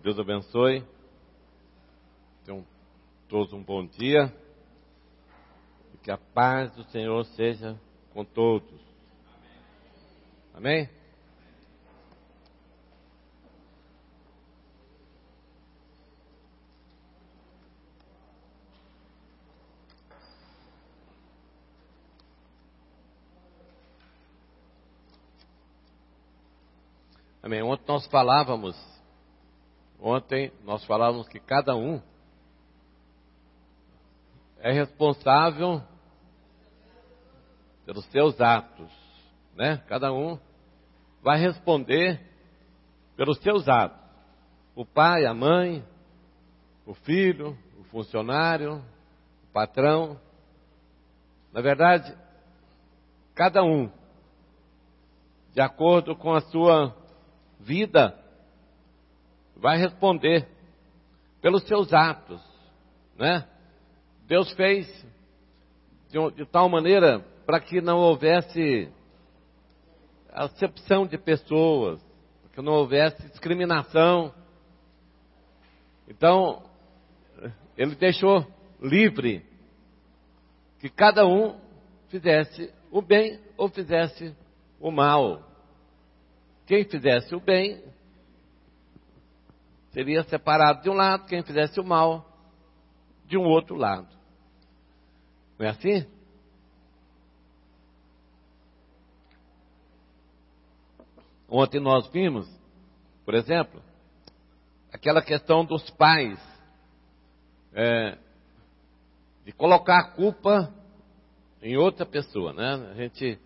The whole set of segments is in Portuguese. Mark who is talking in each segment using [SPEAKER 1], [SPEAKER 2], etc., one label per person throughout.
[SPEAKER 1] Deus abençoe. Tenham todos um bom dia. E que a paz do Senhor seja com todos. Amém? Amém. Ontem nós falávamos que cada um é responsável pelos seus atos, né? Cada um vai responder pelos seus atos. O pai, a mãe, o filho, o funcionário, o patrão. Na verdade, cada um, de acordo com a sua vida, vai responder pelos seus atos, né? Deus fez de tal maneira para que não houvesse acepção de pessoas, para que não houvesse discriminação. Então, Ele deixou livre que cada um fizesse o bem ou fizesse o mal. Quem fizesse o bem seria separado de um lado, quem fizesse o mal de um outro lado. Não é assim? Ontem nós vimos, por exemplo, aquela questão dos pais, de colocar a culpa em outra pessoa, né? A gente,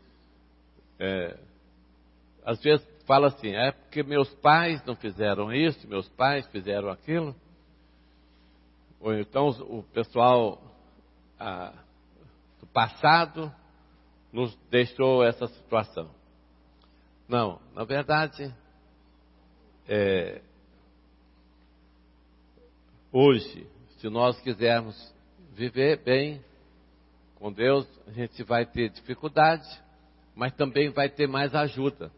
[SPEAKER 1] às vezes, fala assim, é porque meus pais não fizeram isso, meus pais fizeram aquilo. Ou então o pessoal do passado nos deixou essa situação. Não, na verdade, hoje, se nós quisermos viver bem com Deus, a gente vai ter dificuldade, mas também vai ter mais ajuda.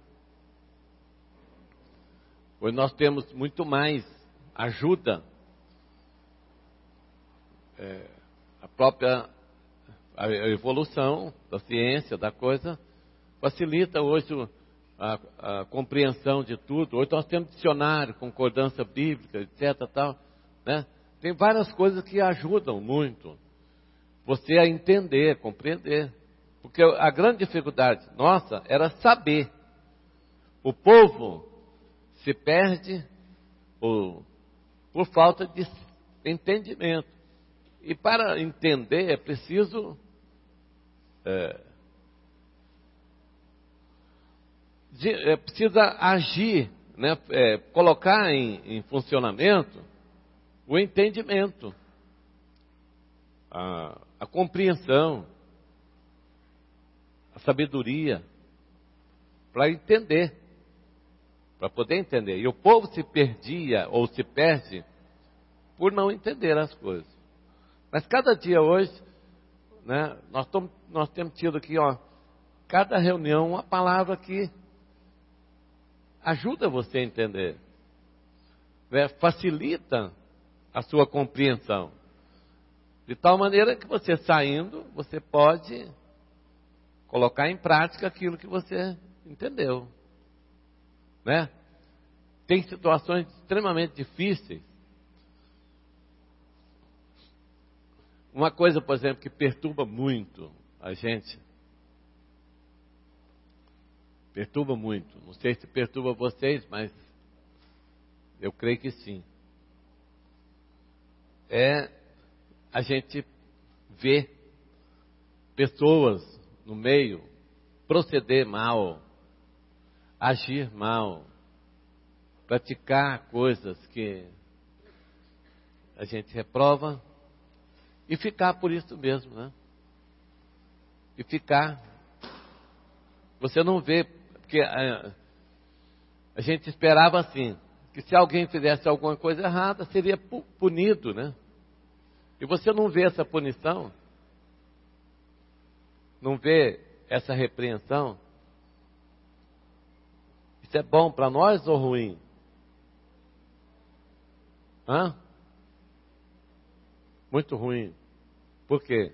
[SPEAKER 1] Hoje nós temos muito mais ajuda. A própria evolução da ciência, da coisa, facilita hoje a compreensão de tudo. Hoje nós temos dicionário, concordância bíblica, etc. Tal, né? Tem várias coisas que ajudam muito você a entender, compreender. Porque a grande dificuldade nossa era saber. O povo se perde por falta de entendimento. E para entender é preciso precisa agir, né? Colocar em funcionamento o entendimento, a compreensão, a sabedoria, para entender, para poder entender. E o povo se perdia ou se perde por não entender as coisas. Mas cada dia hoje, né, nós temos tido aqui, cada reunião, uma palavra que ajuda você a entender, né, facilita a sua compreensão. De tal maneira que você saindo, você pode colocar em prática aquilo que você entendeu. Né? Tem situações extremamente difíceis. Uma coisa, por exemplo, que perturba muito a gente. Perturba muito. Não sei se perturba vocês, mas eu creio que sim. É a gente ver pessoas no meio proceder mal, agir mal, praticar coisas que a gente reprova e ficar por isso mesmo, né? E ficar. Você não vê, porque a gente esperava assim, que se alguém fizesse alguma coisa errada, seria punido, né? E você não vê essa punição, não vê essa repreensão. Isso é bom para nós ou ruim? Hã? Muito ruim. Por quê?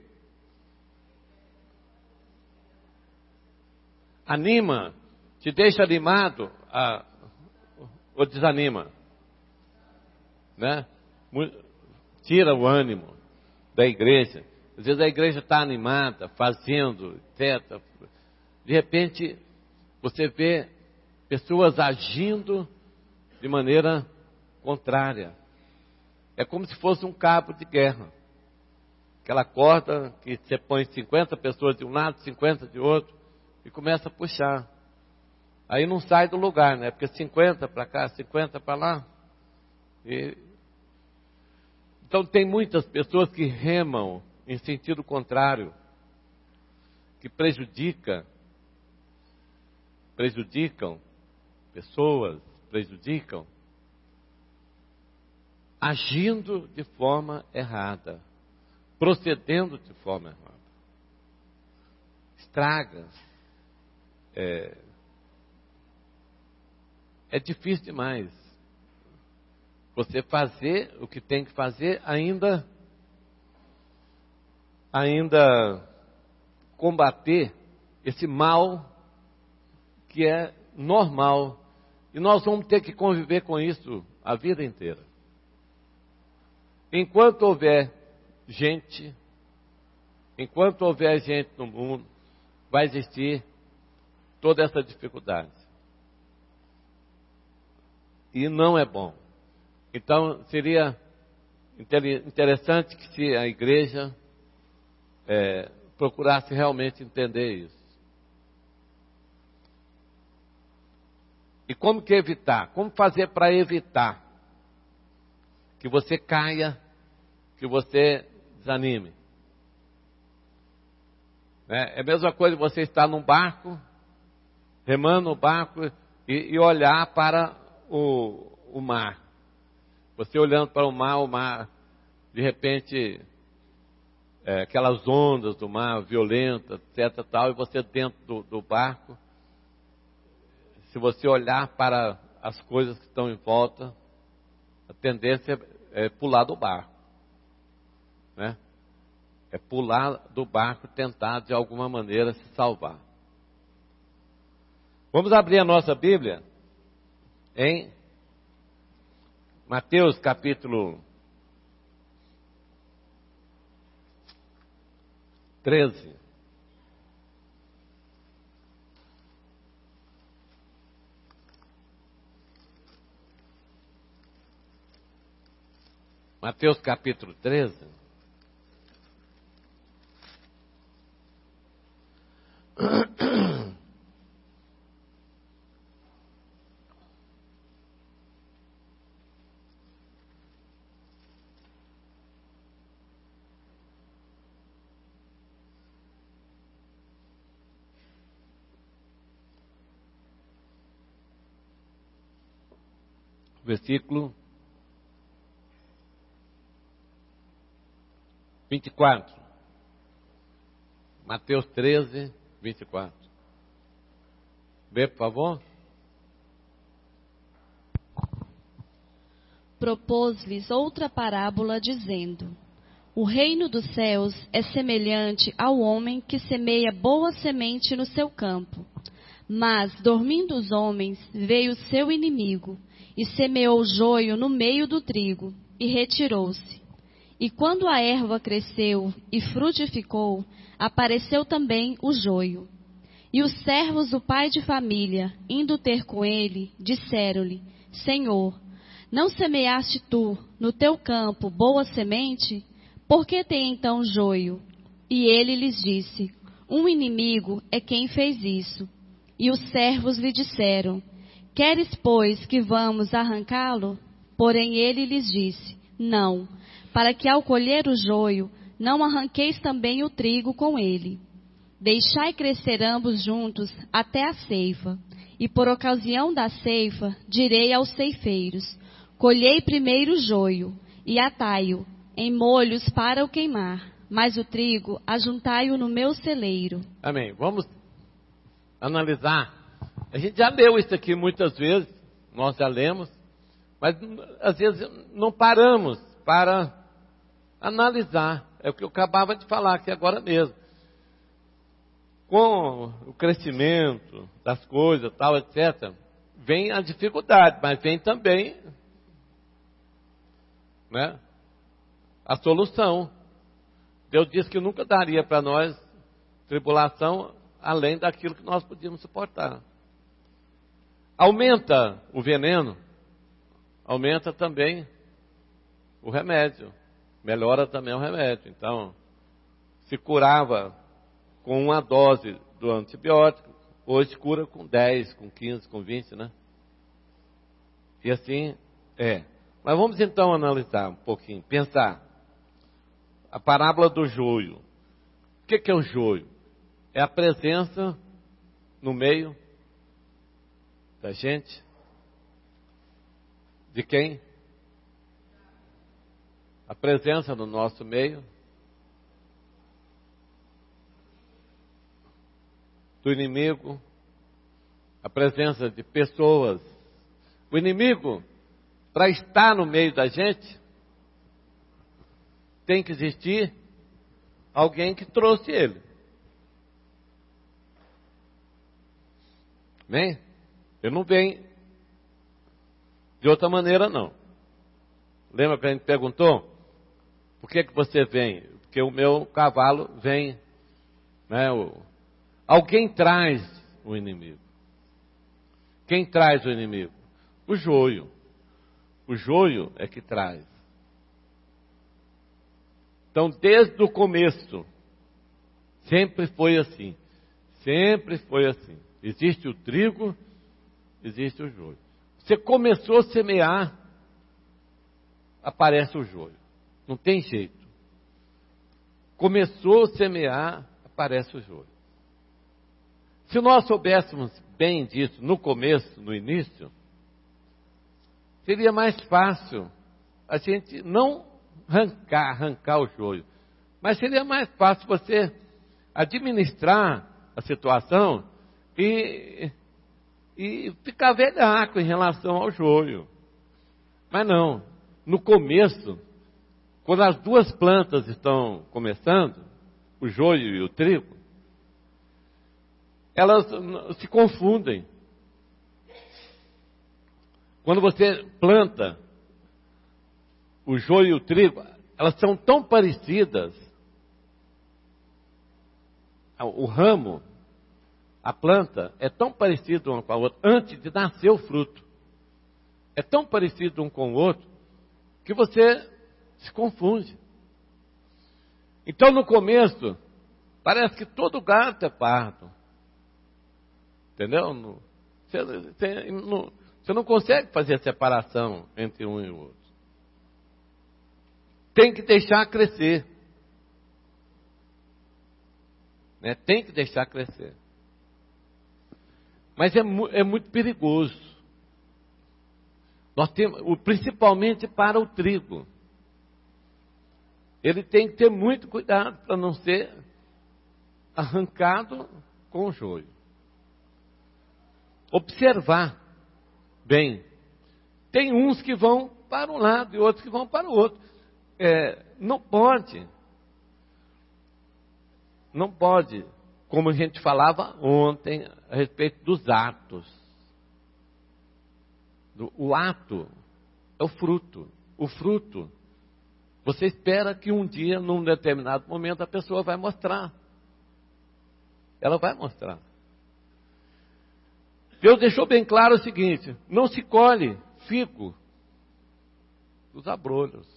[SPEAKER 1] Anima, te deixa animado ou desanima, né? Tira o ânimo da igreja. Às vezes a igreja está animada, fazendo, etc. De repente, você vê pessoas agindo de maneira contrária. É como se fosse um cabo de guerra. Aquela corda que você põe 50 pessoas de um lado, 50 de outro, e começa a puxar. Aí não sai do lugar, né? Porque 50 para cá, 50 para lá. Então tem muitas pessoas que remam em sentido contrário, que prejudicam pessoas, agindo de forma errada, procedendo de forma errada. Estraga. É difícil demais você fazer o que tem que fazer, ainda combater esse mal que é normal. E nós vamos ter que conviver com isso a vida inteira. Enquanto houver gente no mundo, vai existir toda essa dificuldade. E não é bom. Então, seria interessante que se a igreja procurasse realmente entender isso. E como que evitar? Como fazer para evitar que você caia, que você desanime? É a mesma coisa de você estar num barco, remando o barco e olhar para o mar. Você olhando para o mar, de repente, aquelas ondas do mar violentas, etc. Tal, e você dentro do barco, se você olhar para as coisas que estão em volta, a tendência é pular do barco. Né? É pular do barco, tentar de alguma maneira se salvar. Vamos abrir a nossa Bíblia em Mateus capítulo 13. Mateus capítulo 13. Versículo 24. Mateus 13, 24. Vê, por favor.
[SPEAKER 2] Propôs-lhes outra parábola, dizendo: O reino dos céus é semelhante ao homem que semeia boa semente no seu campo. Mas, dormindo os homens, veio seu inimigo, e semeou joio no meio do trigo, e retirou-se. E quando a erva cresceu e frutificou, apareceu também o joio. E os servos do pai de família, indo ter com ele, disseram-lhe: Senhor, não semeaste tu no teu campo boa semente? Por que tem então joio? E ele lhes disse: Um inimigo é quem fez isso. E os servos lhe disseram: Queres, pois, que vamos arrancá-lo? Porém ele lhes disse: Não, para que ao colher o joio, não arranqueis também o trigo com ele. Deixai crescer ambos juntos até a ceifa. E por ocasião da ceifa, direi aos ceifeiros: Colhei primeiro o joio, e atai-o em molhos para o queimar, mas o trigo ajuntai-o no meu celeiro.
[SPEAKER 1] Amém. Vamos analisar. A gente já leu isso aqui muitas vezes, nós já lemos, Mas, às vezes, não paramos para analisar. É o que eu acabava de falar aqui agora mesmo. Com o crescimento das coisas, tal, etc., vem a dificuldade, mas vem também, né, a solução. Deus disse que nunca daria para nós tribulação além daquilo que nós podíamos suportar. Aumenta o veneno, aumenta também o remédio, melhora também o remédio. Então, se curava com uma dose do antibiótico, hoje cura com 10, com 15, com 20, né? E assim é. Mas vamos então analisar um pouquinho, pensar. A parábola do joio. O que é o joio? É a presença no meio da gente. De quem? A presença no nosso meio. Do inimigo. A presença de pessoas. O inimigo, para estar no meio da gente, tem que existir alguém que trouxe ele. Amém? Ele não vem de outra maneira, não. Lembra que a gente perguntou? Por que você vem? Porque o meu cavalo vem. Né? Alguém traz o inimigo. Quem traz o inimigo? O joio. O joio é que traz. Então, desde o começo, sempre foi assim. Sempre foi assim. Existe o trigo, existe o joio. Você começou a semear, aparece o joio. Não tem jeito. Começou a semear, aparece o joio. Se nós soubéssemos bem disso no começo, no início, seria mais fácil a gente não arrancar o joio. Mas seria mais fácil você administrar a situação e ficar velhaco em relação ao joio. Mas não. No começo, quando as duas plantas estão começando, o joio e o trigo, elas se confundem. Quando você planta o joio e o trigo, elas são tão parecidas. O ramo, a planta, é tão parecido uma com a outra, antes de nascer o fruto. É tão parecido um com o outro, que você se confunde. Então, no começo, parece que todo gato é pardo. Entendeu? Você não consegue fazer a separação entre um e o outro. Tem que deixar crescer. Né? Tem que deixar crescer. Mas é muito perigoso. Nós temos, principalmente para o trigo. Ele tem que ter muito cuidado para não ser arrancado com o joio. Observar bem. Tem uns que vão para um lado e outros que vão para o outro. Não pode, como a gente falava ontem a respeito dos atos. O ato é o fruto. O fruto, você espera que um dia, num determinado momento, a pessoa vai mostrar. Ela vai mostrar. Deus deixou bem claro o seguinte: não se colhe figo dos abrolhos.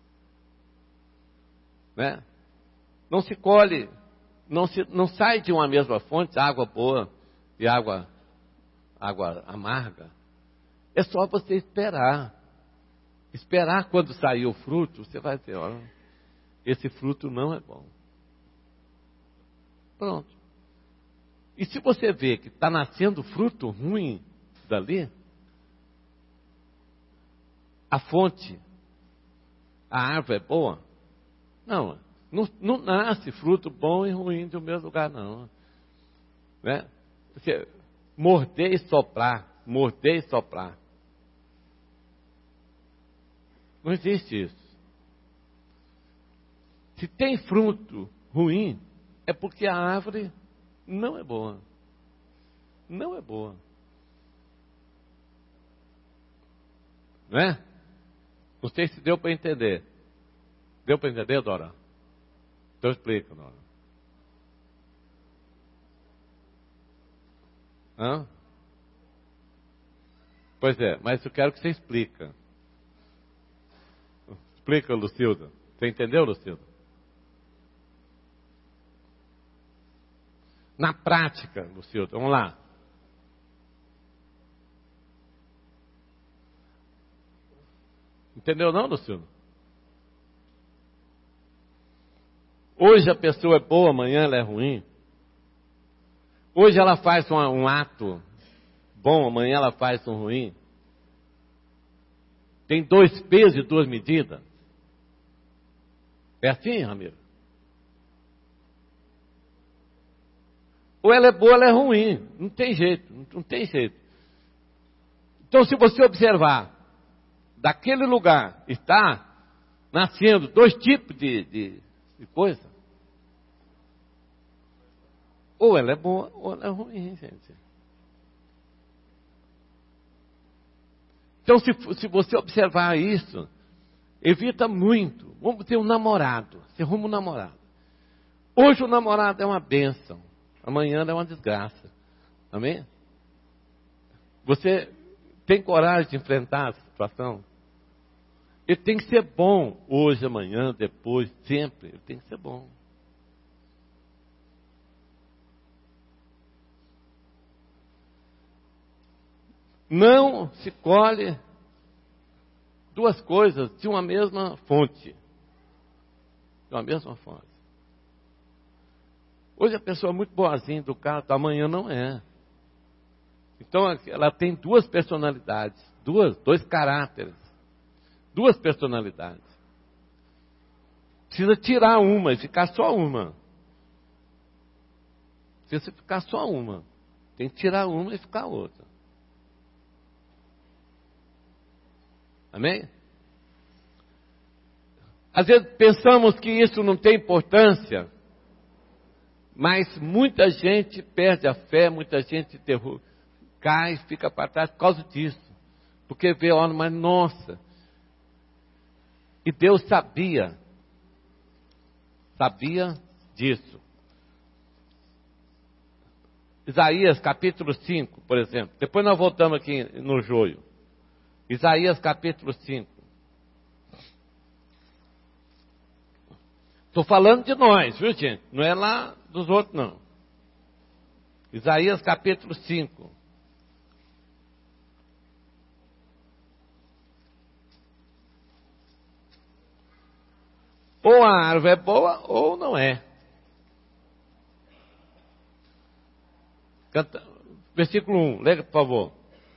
[SPEAKER 1] Né? Não se colhe, não sai de uma mesma fonte água boa e água amarga. É só você esperar. Esperar quando sair o fruto, você vai ver, olha, esse fruto não é bom. Pronto. E se você vê que está nascendo fruto ruim dali, a fonte, a árvore é boa? Não nasce fruto bom e ruim do mesmo lugar, não. Né? Porque morder e soprar. Não existe isso. Se tem fruto ruim, é porque a árvore não é boa. Não é boa. Não é? Não sei se deu para entender. Deu para entender, Dora? Então explica, Dora. Hã? Pois é, mas eu quero que você explique. Explica, Lucilda. Você entendeu, Lucilda? Na prática, Lucilda, vamos lá. Entendeu não, Lucilda? Hoje a pessoa é boa, amanhã ela é ruim. Hoje ela faz um ato bom, amanhã ela faz um ruim. Tem 2 pesos e 2 medidas. É assim, Ramiro? Ou ela é boa, ou ela é ruim. Não tem jeito, não tem jeito. Então, se você observar, daquele lugar está nascendo 2 tipos de coisa. Ou ela é boa, ou ela é ruim, gente. Então, se você observar isso, evita muito. Vamos ter um namorado. Você arruma um namorado. Hoje o namorado é uma bênção. Amanhã é uma desgraça. Amém? Você tem coragem de enfrentar essa situação? Ele tem que ser bom hoje, amanhã, depois, sempre. Ele tem que ser bom. Não se colhe 2 coisas de uma mesma fonte. De uma mesma fonte. Hoje a pessoa é muito boazinha, educada, amanhã não é. Então ela tem 2 personalidades, 2 caráteres, 2 personalidades. Precisa tirar uma e ficar só uma. Precisa ficar só uma. Tem que tirar uma e ficar outra. Amém? Às vezes pensamos que isso não tem importância, mas muita gente perde a fé, muita gente cai, fica para trás por causa disso. Porque vê, olha, mas nossa. E Deus sabia disso. Isaías capítulo 5, por exemplo. Depois nós voltamos aqui no joio. Isaías capítulo 5. Estou falando de nós, viu, gente? Não é lá dos outros, não. Isaías capítulo 5. Ou a árvore é boa ou não é. Versículo 1, leia por favor.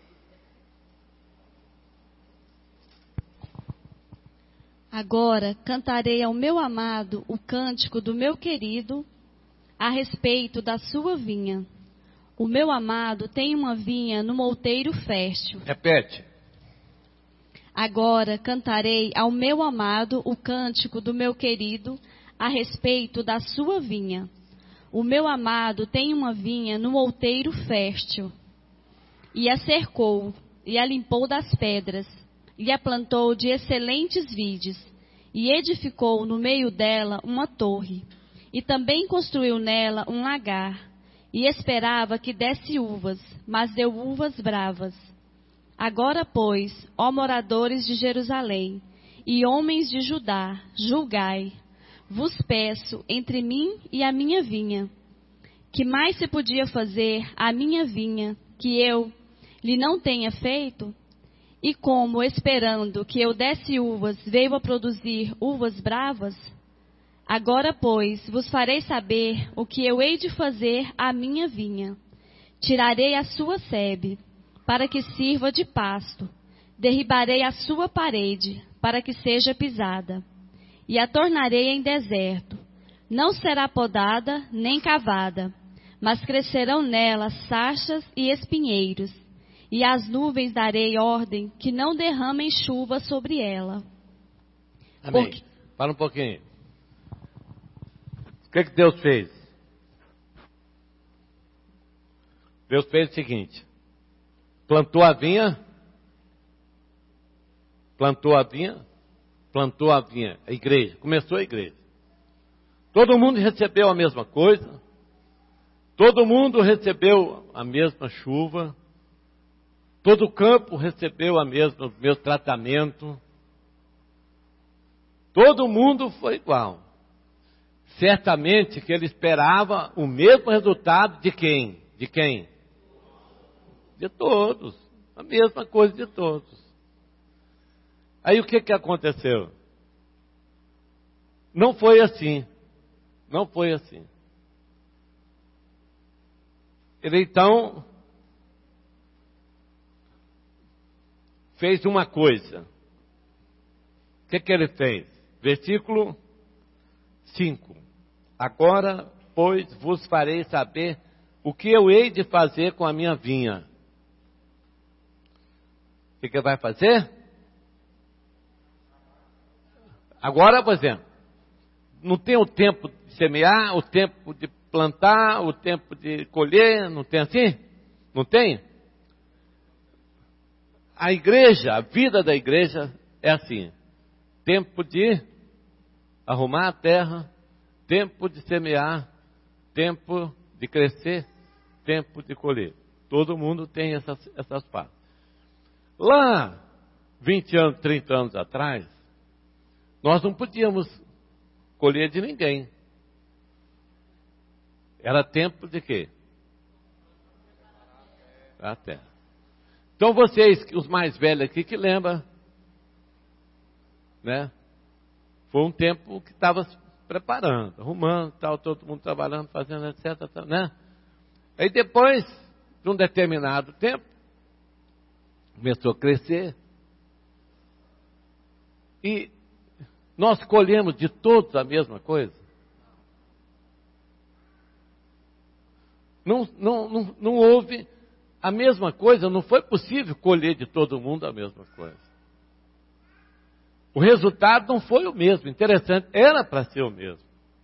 [SPEAKER 2] Agora cantarei ao meu amado o cântico do meu querido a respeito da sua vinha. O meu amado tem uma vinha no outeiro fértil.
[SPEAKER 1] Repete.
[SPEAKER 2] Agora cantarei ao meu amado o cântico do meu querido a respeito da sua vinha. O meu amado tem uma vinha no outeiro fértil. E a cercou, e a limpou das pedras, e a plantou de excelentes vides, e edificou no meio dela uma torre, e também construiu nela um lagar, e esperava que desse uvas, mas deu uvas bravas. Agora, pois, ó moradores de Jerusalém, e homens de Judá, julgai, vos peço entre mim e a minha vinha. Que mais se podia fazer à minha vinha, que eu lhe não tenha feito? E como, esperando que eu desse uvas, veio a produzir uvas bravas? Agora, pois, vos farei saber o que eu hei de fazer à minha vinha. Tirarei a sua sebe, para que sirva de pasto. Derribarei a sua parede, para que seja pisada. E a tornarei em deserto. Não será podada, nem cavada, mas crescerão nela sarças e espinheiros. E às nuvens darei ordem que não derramem chuva sobre ela.
[SPEAKER 1] Amém.
[SPEAKER 2] Porque...
[SPEAKER 1] Fala um pouquinho. O que Deus fez? Deus fez o seguinte: plantou a vinha, a igreja, começou a igreja. Todo mundo recebeu a mesma coisa, todo mundo recebeu a mesma chuva, todo o campo recebeu o mesmo tratamento, todo mundo foi igual. Certamente que ele esperava o mesmo resultado de quem? De quem? De todos. A mesma coisa de todos. Aí o que aconteceu? Não foi assim. Não foi assim. Ele então fez uma coisa. O que ele fez? Versículo 5. Agora, pois, vos farei saber o que eu hei de fazer com a minha vinha. O que ele vai fazer? Agora, por exemplo, não tem o tempo de semear, o tempo de plantar, o tempo de colher, não tem assim? Não tem? A igreja, a vida da igreja é assim: tempo de arrumar a terra, tempo de semear, tempo de crescer, tempo de colher. Todo mundo tem essas fases. Lá, 20 anos, 30 anos atrás, nós não podíamos colher de ninguém. Era tempo de quê? A terra. Então vocês, os mais velhos aqui, que lembram, né? Foi um tempo que estava se preparando, arrumando, tal, todo mundo trabalhando, fazendo, etc, né? Aí depois, de um determinado tempo, começou a crescer. E nós colhemos de todos a mesma coisa. Não houve a mesma coisa, não foi possível colher de todo mundo a mesma coisa. O resultado não foi o mesmo, interessante, era para ser o mesmo.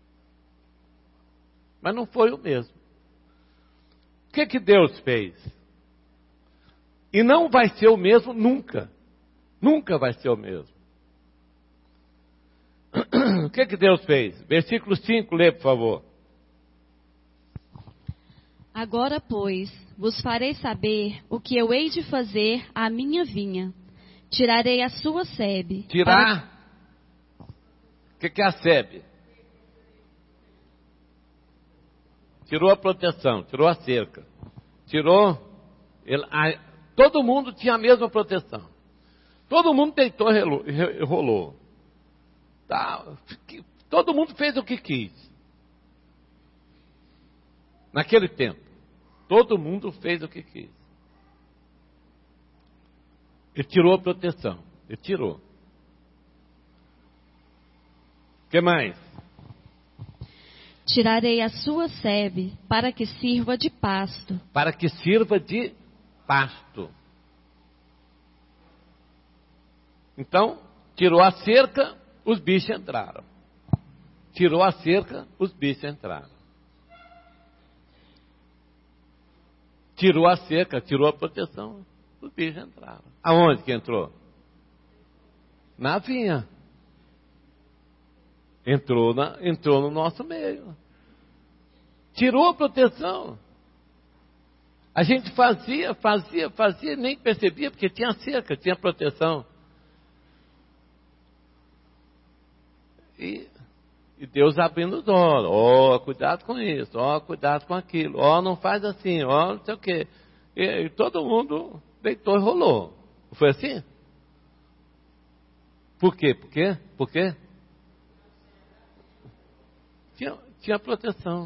[SPEAKER 1] Mas não foi o mesmo. O que Deus fez? E não vai ser o mesmo nunca. Nunca vai ser o mesmo. O que Deus fez? Versículo 5, lê por favor.
[SPEAKER 2] Agora, pois, vos farei saber o que eu hei de fazer à minha vinha. Tirarei a sua sebe.
[SPEAKER 1] Tirar? O que é a sebe? Tirou a proteção, tirou a cerca. Todo mundo tinha a mesma proteção. Todo mundo deitou e rolou. Tá, todo mundo fez o que quis. Naquele tempo, todo mundo fez o que quis. Ele tirou a proteção. Ele tirou. O que mais?
[SPEAKER 2] Tirarei a sua sebe para que sirva de pasto.
[SPEAKER 1] Para que sirva de pasto. Então, tirou a cerca, os bichos entraram. Tirou a cerca, os bichos entraram. Tirou a cerca, tirou a proteção, os bichos entraram. Aonde que entrou? Na vinha. Entrou no nosso meio. Tirou a proteção. A gente fazia, nem percebia, porque tinha cerca, tinha proteção. E Deus abrindo os olhos. Cuidado com isso, cuidado com aquilo. Não faz assim, não sei o quê. E todo mundo deitou e rolou. Foi assim? Por quê? Por quê? Tinha proteção.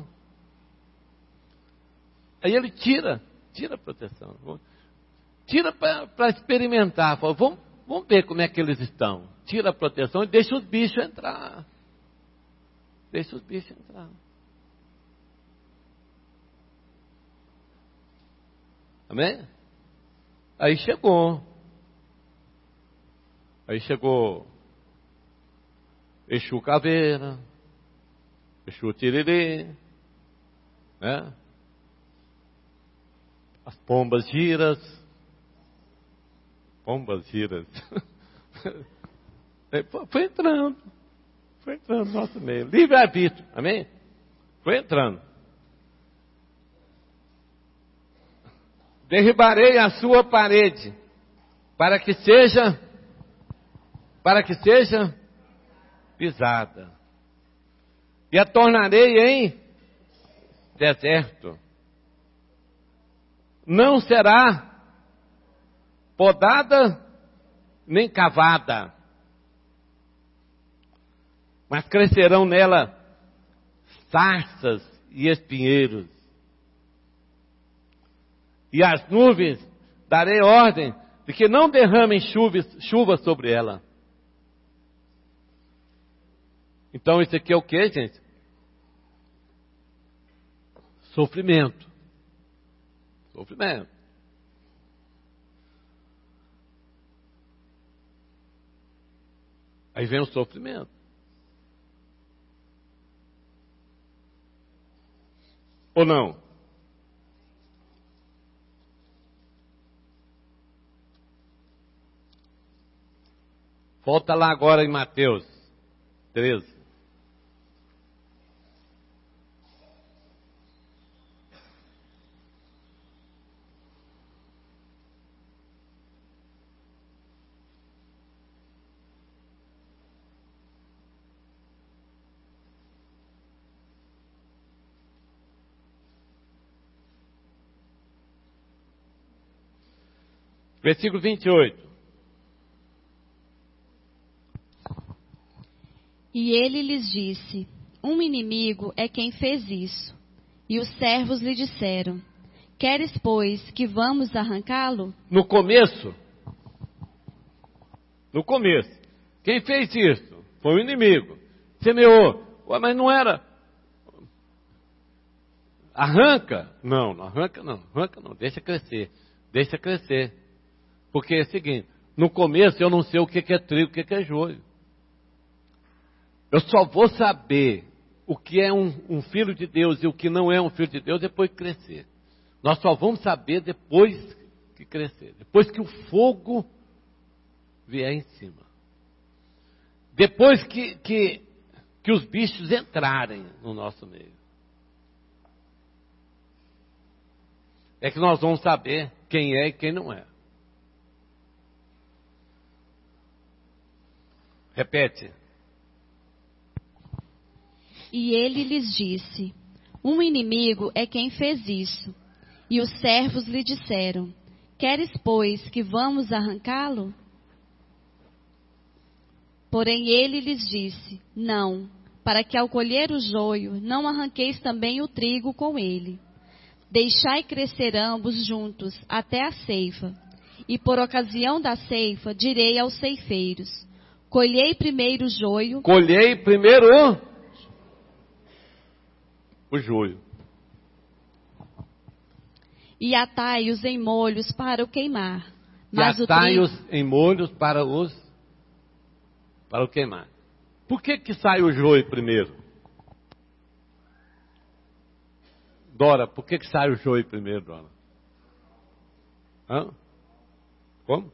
[SPEAKER 1] Aí ele tira a proteção. Tira para experimentar. Fala, vamos ver como é que eles estão. Tira a proteção e deixa os bichos entrar. Deixa os bichos entrar. Amém? Aí chegou Exu Caveira, Exu Tiriri, né? As pombas giras. Foi entrando no nosso meio. Livre-arbítrio, amém? Foi entrando. Derribarei a sua parede, para que seja pisada, e a tornarei em deserto. Não será podada nem cavada, mas crescerão nela sarças e espinheiros. E as nuvens darei ordem de que não derramem chuva sobre ela. Então isso aqui é o que, gente? Sofrimento. Aí vem o sofrimento. Ou não? Volta lá agora em Mateus 13. Versículo 28.
[SPEAKER 2] E ele lhes disse: um inimigo é quem fez isso. E os servos lhe disseram: queres, pois, que vamos arrancá-lo?
[SPEAKER 1] No começo, quem fez isso? Foi o inimigo. Semeou. Ué, mas não era. Arranca? Não arranca não. Deixa crescer. Porque é o seguinte, no começo eu não sei o que é trigo, o que é joio. Eu só vou saber o que é um filho de Deus e o que não é um filho de Deus depois que crescer. Nós só vamos saber depois que crescer. Depois que o fogo vier em cima. Depois que os bichos entrarem no nosso meio. É que nós vamos saber quem é e quem não é. Repete.
[SPEAKER 2] E ele lhes disse: um inimigo é quem fez isso. E os servos lhe disseram: queres, pois, que vamos arrancá-lo? Porém ele lhes disse: não, para que ao colher o joio, não arranqueis também o trigo com ele. Deixai crescer ambos juntos até a ceifa. E por ocasião da ceifa direi aos ceifeiros: colhei primeiro o joio.
[SPEAKER 1] O joio.
[SPEAKER 2] E atai-os em molhos para o queimar.
[SPEAKER 1] Mas atai-os em molhos para o queimar. Por que sai o joio primeiro? Dora, por que sai o joio primeiro, Dora? Hã? Como?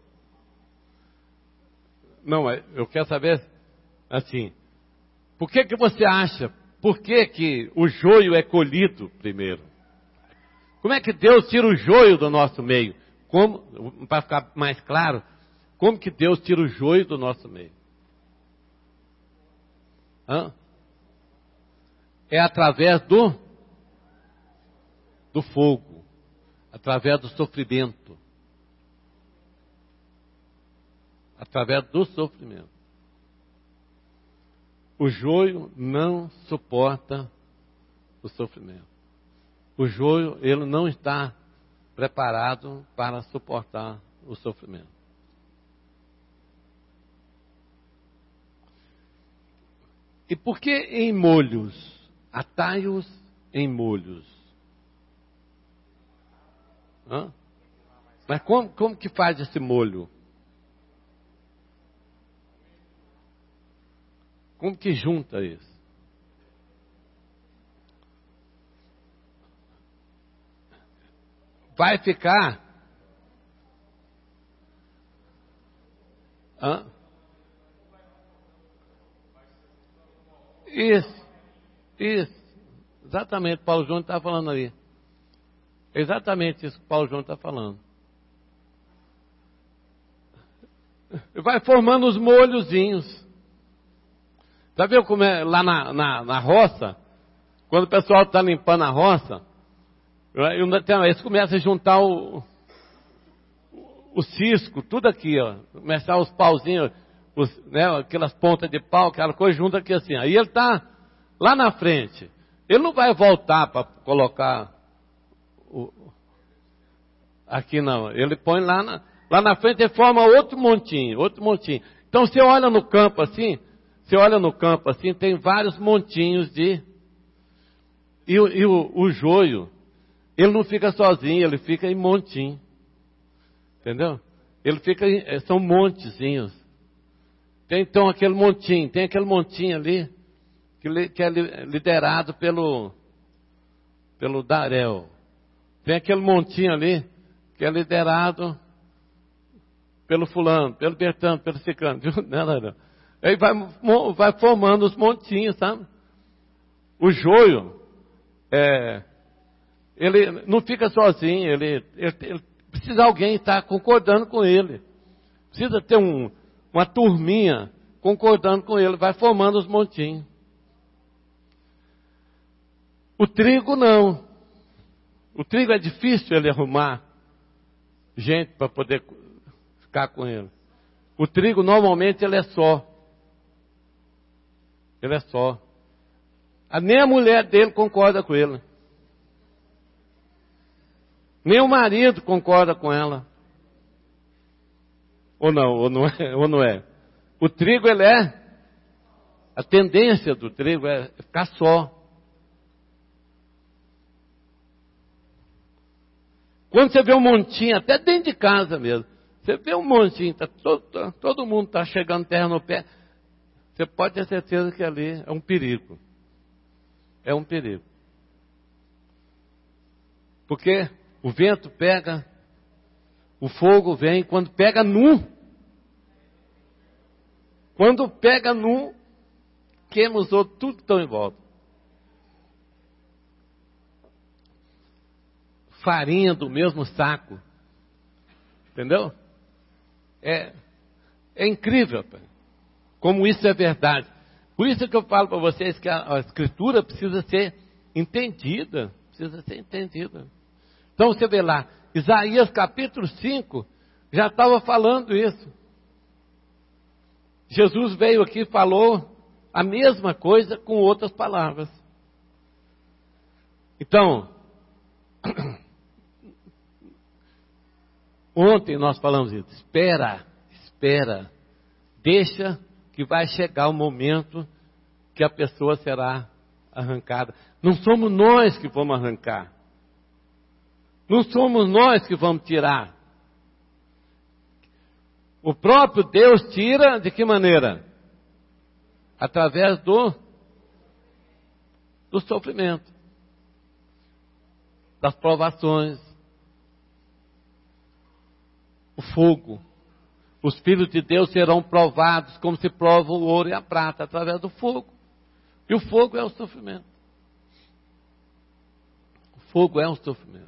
[SPEAKER 1] Não, eu quero saber assim. Por que você acha? Por que o joio é colhido primeiro? Como é que Deus tira o joio do nosso meio? Como, para ficar mais claro, como que Deus tira o joio do nosso meio? Hã? É através do fogo, através do sofrimento. Através do sofrimento. O joio não suporta o sofrimento. O joio, ele não está preparado para suportar o sofrimento. E por que em molhos? Atai-os em molhos. Hã? Mas como que faz esse molho? Como que junta isso? Vai ficar... Hã? Isso. Exatamente, Paulo Júnior está falando ali. Exatamente isso que Paulo Júnior está falando. Vai formando os molhozinhos. Já viu como é lá na roça? Quando o pessoal está limpando a roça, eles começam a juntar o cisco, tudo aqui, ó. Começar os pauzinhos, aquelas pontas de pau, aquela coisa junta aqui assim. Aí ele está lá na frente. Ele não vai voltar para colocar aqui não. Ele põe lá na frente e forma outro montinho. Então você olha no campo assim, tem vários montinhos de... E o joio, ele não fica sozinho, ele fica em montinho. Entendeu? São montezinhos. Tem então aquele montinho ali, que é liderado pelo Darel. Tem aquele montinho ali, que é liderado pelo fulano, pelo Bertano, pelo ciclano. Não. Aí vai formando os montinhos, sabe? O joio, ele não fica sozinho, ele precisa alguém estar concordando com ele. Precisa ter uma turminha concordando com ele, vai formando os montinhos. O trigo não. O trigo é difícil ele arrumar gente para poder ficar com ele. O trigo normalmente ele é só. Nem a mulher dele concorda com ele. Nem o marido concorda com ela. Ou não é. O trigo a tendência do trigo é ficar só. Quando você vê um montinho, até dentro de casa mesmo, você vê um montinho, todo mundo está chegando terra no pé, você pode ter certeza que ali é um perigo. É um perigo. Porque o vento pega, o fogo vem, quando pega nu, queima os outros, tudo que estão em volta. Farinha do mesmo saco. Entendeu? É incrível, como isso é verdade. Por isso que eu falo para vocês que a Escritura precisa ser entendida. Então você vê lá, Isaías capítulo 5, já estava falando isso. Jesus veio aqui e falou a mesma coisa com outras palavras. Então, ontem nós falamos isso, espera, deixa que vai chegar o momento que a pessoa será arrancada. Não somos nós que vamos arrancar. Não somos nós que vamos tirar. O próprio Deus tira de que maneira? Através do sofrimento, das provações, o fogo. Os filhos de Deus serão provados como se prova o ouro e a prata, através do fogo. E o fogo é o sofrimento. O fogo é um sofrimento.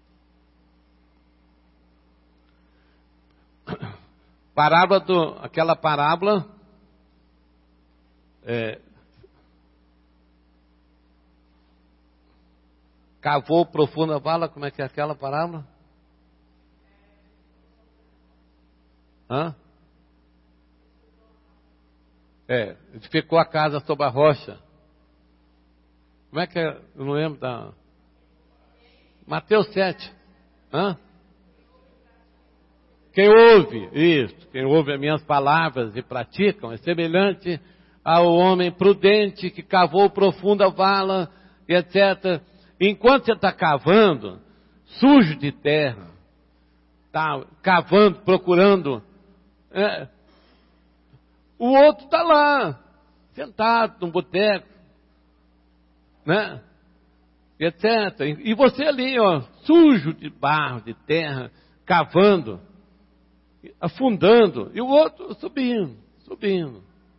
[SPEAKER 1] Aquela parábola cavou profunda vala, como é que é aquela parábola? Edificou a casa sobre a rocha. Como é que é? Eu não lembro da... Mateus 7. Quem ouve as minhas palavras e praticam, é semelhante ao homem prudente que cavou profunda vala, e etc. Enquanto você está cavando, sujo de terra, está cavando, procurando, o outro está lá, sentado num boteco, né? Etc. E você ali, ó, sujo de barro, de terra, cavando, afundando, e o outro subindo, subindo.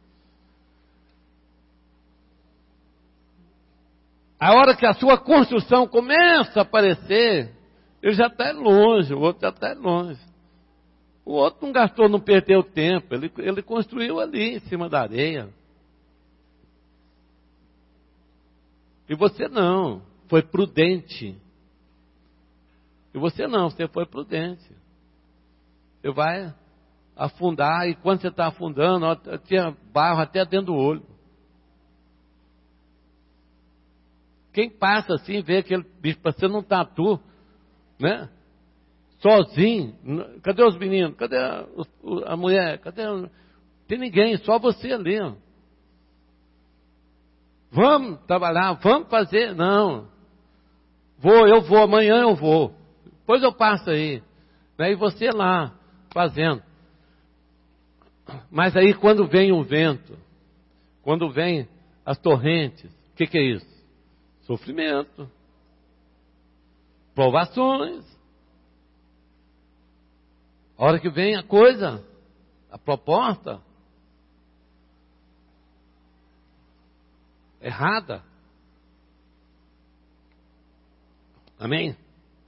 [SPEAKER 1] A hora que a sua construção começa a aparecer, ele já está longe, o outro já está longe. O outro não gastou, não perdeu tempo, ele construiu ali em cima da areia. E você não, foi prudente. E você não, você foi prudente. Você vai afundar, e quando você está afundando, ó, tinha barro até dentro do olho. Quem passa assim, vê aquele bicho, parecendo um tatu, né? Sozinho. Cadê os meninos? Cadê a mulher? Cadê? Tem ninguém, só você ali, ó. Vamos trabalhar, vamos fazer. Não. Eu vou, amanhã eu vou. Depois eu passo aí. Né? E você lá, fazendo. Mas aí quando vem o vento, quando vem as torrentes, o que é isso? Sofrimento. Provações. A hora que vem a coisa, a proposta errada. Amém?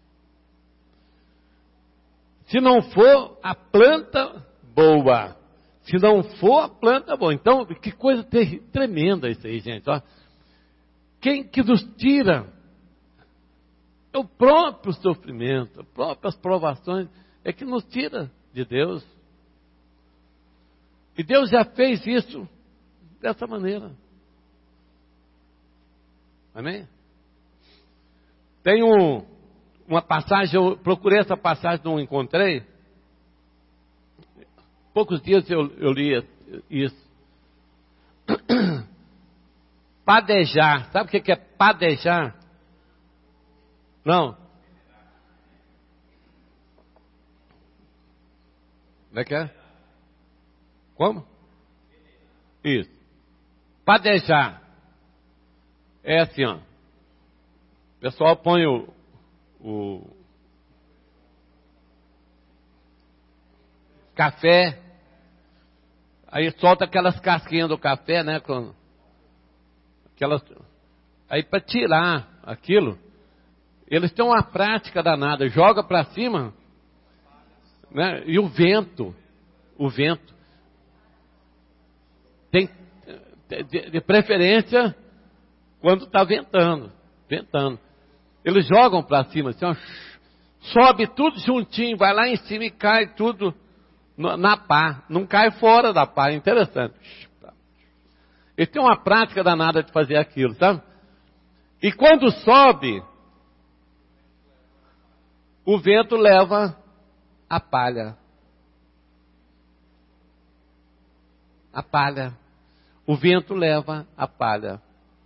[SPEAKER 1] Se não for a planta boa, se não for a planta boa, então que coisa tremenda isso aí, gente. Ó. Quem que nos tira é o próprio sofrimento, as próprias provações é que nos tira de Deus. E Deus já fez isso dessa maneira. Amém? Tem uma passagem, eu procurei essa passagem, não encontrei. Poucos dias eu li isso. Padejar, sabe o que é padejar? Não. Como é que é? Como? Isso. Padejar. É assim, ó. O pessoal põe o café, aí solta aquelas casquinhas do café, né? Aí para tirar aquilo, eles têm uma prática danada, joga para cima, né? E o vento tem de preferência quando está ventando. Eles jogam para cima, assim, ó, sobe tudo juntinho, vai lá em cima e cai tudo na pá, não cai fora da pá, é interessante. Eles têm uma prática danada de fazer aquilo, sabe? E quando sobe, o vento leva a palha. A palha. O vento leva a palha.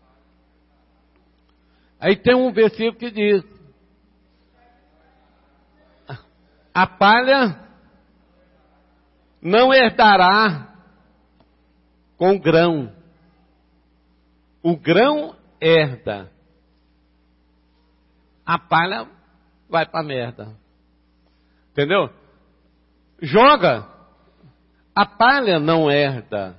[SPEAKER 1] Aí tem um versículo que diz: a palha não herdará com grão. O grão herda. A palha vai para a merda. Entendeu? Joga. A palha não herda.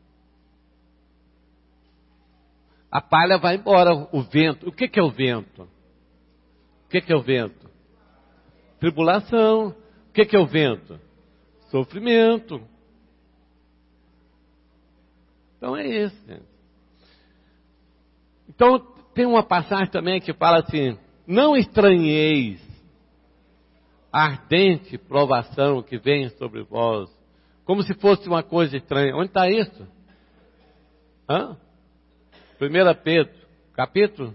[SPEAKER 1] A palha vai embora. O vento. O que é o vento? O que é o vento? Tribulação. O que é o vento? Sofrimento. Então é isso, gente. Então tem uma passagem também que fala assim: não estranheis a ardente provação que vem sobre vós, como se fosse uma coisa estranha. Onde está isso? 1 Pedro, capítulo?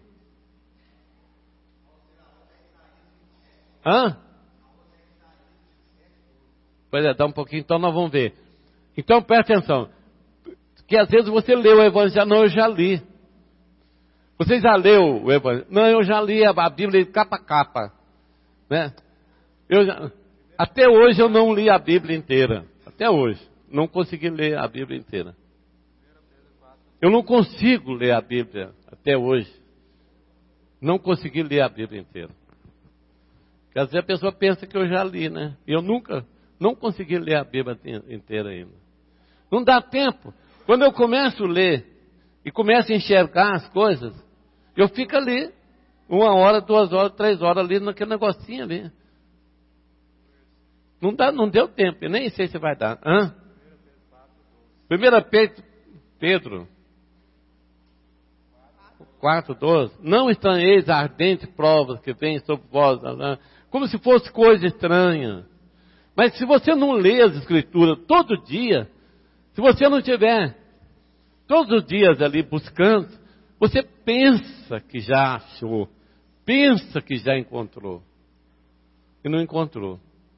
[SPEAKER 1] Pois é, dá um pouquinho, então nós vamos ver. Então presta atenção, que às vezes você lê o Evangelho, não, eu já li. Você já leu o Evangelho? Não, eu já li a Bíblia de capa a capa. Né? Até hoje eu não li a Bíblia inteira. Até hoje. Não consegui ler a Bíblia inteira. Eu não consigo ler a Bíblia até hoje. Não consegui ler a Bíblia inteira. Porque às vezes a pessoa pensa que eu já li, né? E eu não consegui ler a Bíblia inteira ainda. Não dá tempo. Quando eu começo a ler e começo a enxergar as coisas, eu fico ali, 1 hora, 2 horas, 3 horas ali naquele negocinho ali. Não deu tempo, eu nem sei se vai dar. 1 Pedro 4:12. Não estranheis a ardente provas que vem sobre vós, como se fosse coisa estranha. Mas se você não lê as Escrituras todo dia, se você não tiver todos os dias ali buscando, você pensa que já achou, pensa que já encontrou, e não encontrou.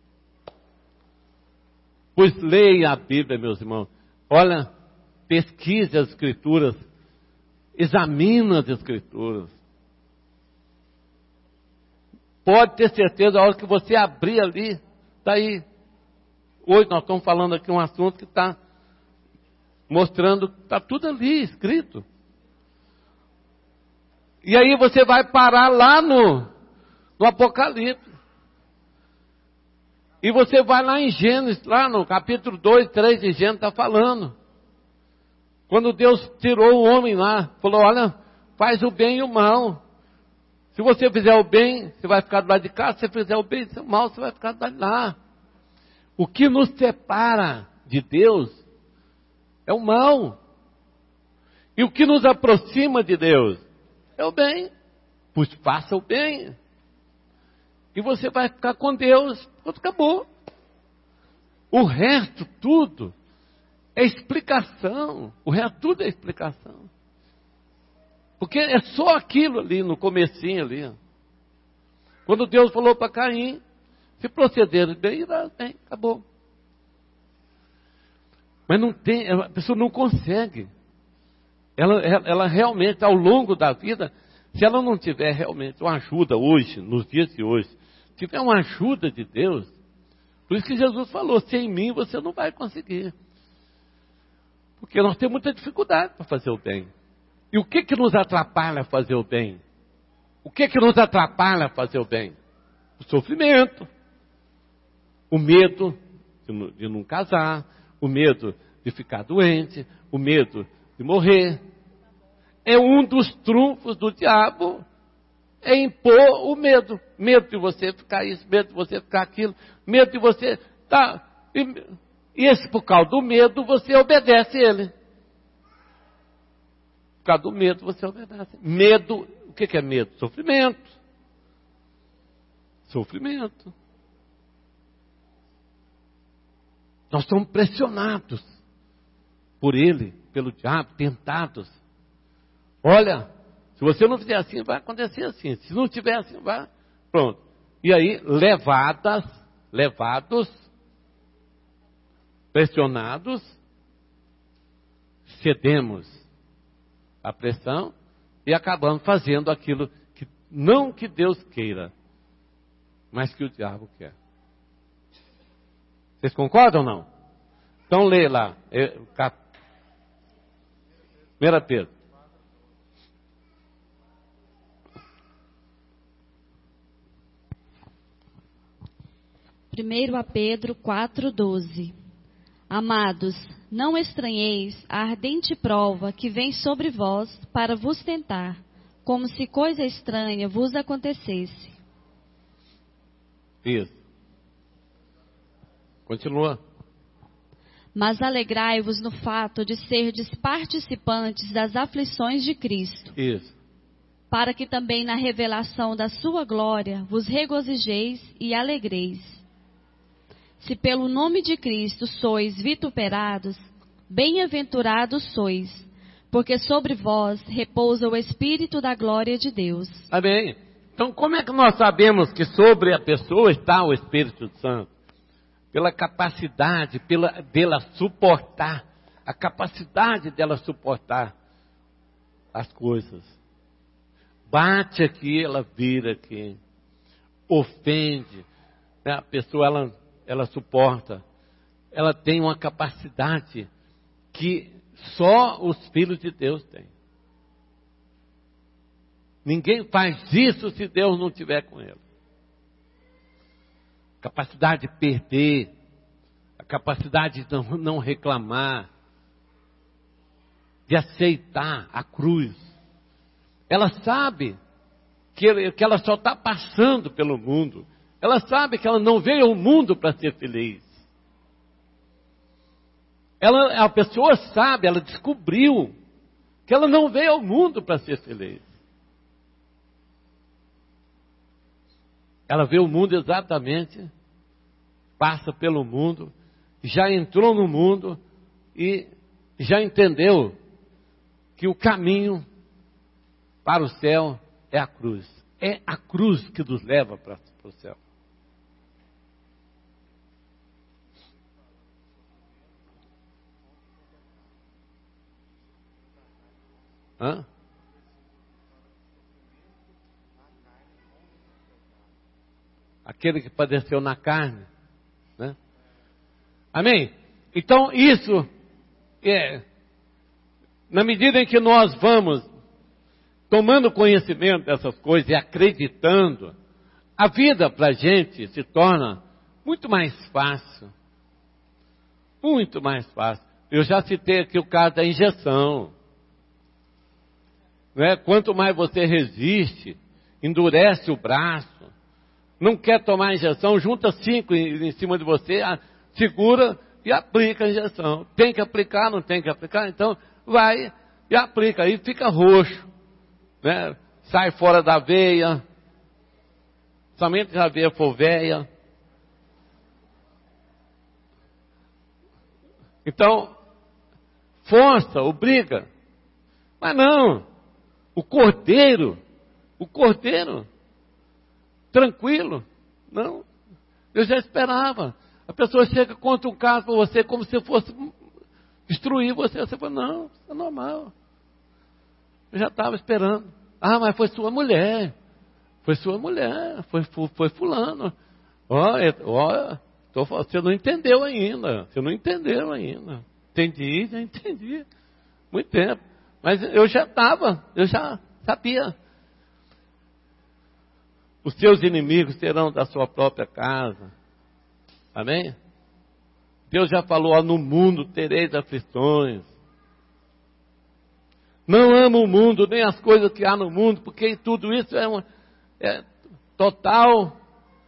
[SPEAKER 1] Pois leia a Bíblia, meus irmãos. Olha, pesquise as Escrituras, examine as Escrituras. Pode ter certeza, a hora que você abrir ali, está aí. Hoje nós estamos falando aqui um assunto que está mostrando, está tudo ali escrito. E aí você vai parar lá no Apocalipse. E você vai lá em Gênesis, lá no capítulo 2, 3 de Gênesis, está falando. Quando Deus tirou o homem lá, falou, olha, faz o bem e o mal. Se você fizer o bem, você vai ficar do lado de cá. Se você fizer o bem e o mal, você vai ficar do lado de lá. O que nos separa de Deus é o mal. E o que nos aproxima de Deus é o bem. Pois faça o bem. E você vai ficar com Deus. Pronto, acabou. O resto tudo é explicação. O resto tudo é explicação. Porque é só aquilo ali no comecinho ali. Quando Deus falou para Caim, se proceder bem, irá bem, acabou. Mas não tem, a pessoa não consegue. Ela realmente, ao longo da vida, se ela não tiver realmente uma ajuda hoje, nos dias de hoje, tiver uma ajuda de Deus, por isso que Jesus falou, sem mim você não vai conseguir. Porque nós temos muita dificuldade para fazer o bem. E o que nos atrapalha a fazer o bem? O que nos atrapalha a fazer o bem? O sofrimento, o medo de não casar, o medo de ficar doente, o medo de morrer. É um dos trunfos do diabo, é impor o medo. Medo de você ficar isso, medo de você ficar aquilo, medo de você... E esse, por causa do medo, você obedece ele. Por causa do medo, você obedece. Medo, o que é medo? Sofrimento. Sofrimento. Nós somos pressionados por ele, pelo diabo, tentados. Olha, se você não fizer assim, vai acontecer assim. Se não tiver assim, vai. Pronto. E aí, levados, pressionados, cedemos à pressão e acabamos fazendo aquilo que não que Deus queira, mas que o diabo quer. Vocês concordam ou não? Então lê lá, 1 Pedro.
[SPEAKER 2] Primeiro a Pedro 4:12. Amados, não estranheis a ardente prova que vem sobre vós para vos tentar, como se coisa estranha vos acontecesse.
[SPEAKER 1] Isso. Continua.
[SPEAKER 2] Mas alegrai-vos no fato de serdes participantes das aflições de Cristo.
[SPEAKER 1] Isso.
[SPEAKER 2] Para que também na revelação da sua glória vos regozijeis e alegreis. Se pelo nome de Cristo sois vituperados, bem-aventurados sois, porque sobre vós repousa o Espírito da glória de Deus.
[SPEAKER 1] Amém. Então como é que nós sabemos que sobre a pessoa está o Espírito Santo? Pela capacidade, dela suportar, a capacidade dela suportar as coisas. Bate aqui, ela vira aqui. Ofende. A pessoa, ela suporta. Ela tem uma capacidade que só os filhos de Deus têm. Ninguém faz isso se Deus não estiver com ele. Capacidade de perder, a capacidade de não reclamar, de aceitar a cruz. Ela sabe que ela só está passando pelo mundo. Ela sabe que ela não veio ao mundo para ser feliz. A pessoa sabe, ela descobriu que ela não veio ao mundo para ser feliz. Ela vê o mundo exatamente, passa pelo mundo, já entrou no mundo e já entendeu que o caminho para o céu é a cruz. É a cruz que nos leva para o céu. Hã? Aquele que padeceu na carne, né? Amém? Então isso na medida em que nós vamos tomando conhecimento dessas coisas e acreditando, a vida para a gente se torna muito mais fácil. Muito mais fácil. Eu já citei aqui o caso da injeção. Né? Quanto mais você resiste, endurece o braço, não quer tomar a injeção, junta 5 em cima de você, segura e aplica a injeção. Tem que aplicar, não tem que aplicar, então vai e aplica, aí fica roxo, né? Sai fora da veia, somente se a veia for velha. Então, força, obriga. Mas não, o cordeiro, tranquilo, não, eu já esperava. A pessoa chega, conta um caso para você como se fosse destruir você. Você fala, não, isso é normal. Eu já estava esperando. Ah, mas foi sua mulher. Foi fulano. Olha, você não entendeu ainda. Entendi, já entendi. Muito tempo. Mas eu já sabia. Os seus inimigos serão da sua própria casa. Amém? Deus já falou, no mundo tereis aflições. Não ama o mundo, nem as coisas que há no mundo, porque tudo isso é total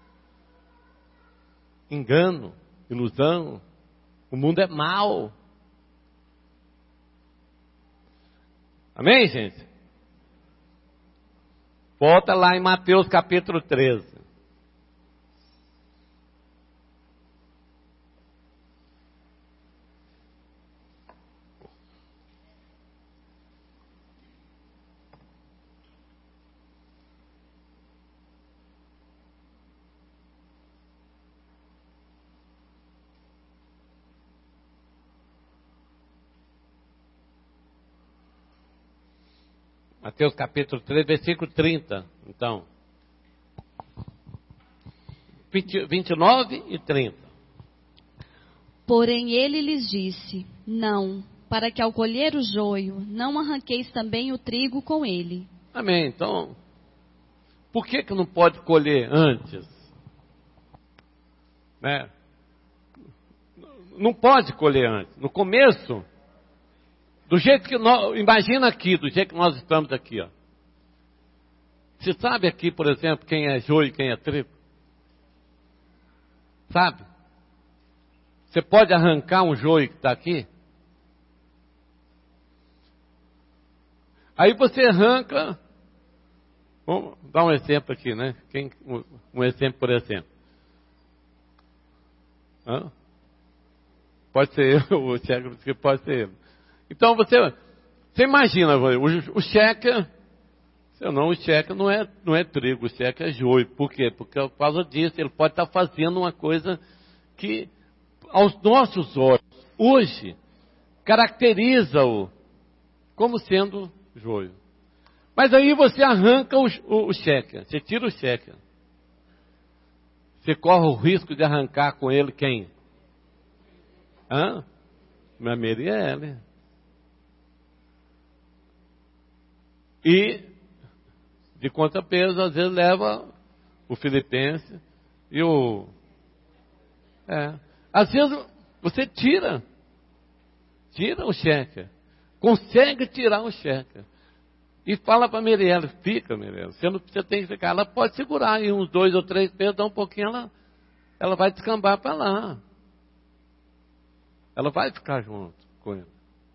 [SPEAKER 1] engano, ilusão. O mundo é mau. Amém, gente? Volta lá em Mateus capítulo 13. Mateus capítulo 3, versículo 30, então. 29 e 30.
[SPEAKER 2] Porém ele lhes disse, não, para que ao colher o joio, não arranqueis também o trigo com ele.
[SPEAKER 1] Amém, então, por que não pode colher antes? Né? Não pode colher antes. No começo, do jeito que nós, imagina aqui, do jeito que nós estamos aqui, ó. Você sabe aqui, por exemplo, quem é joio e quem é trigo? Sabe? Você pode arrancar um joio que está aqui? Aí você arranca, vamos dar um exemplo aqui, né? Um exemplo, por exemplo. Hã? Pode ser eu, o cheque pode ser ele. Então você imagina, o cheque, não, o cheque não é trigo, o cheque é joio. Por quê? Porque por causa disso, ele pode estar fazendo uma coisa que, aos nossos olhos, hoje, caracteriza-o como sendo joio. Mas aí você arranca o cheque, você tira o cheque. Você corre o risco de arrancar com ele quem? Minha Merielle. E, de contrapeso, às vezes leva o filipense e o... Às vezes você tira o cheque. Consegue tirar um cheque. E fala para a Mirella, fica, Mirella, você tem que ficar. Ela pode segurar aí uns 2 ou 3 pesos, dá um pouquinho, ela vai descambar para lá. Ela vai ficar junto com ele.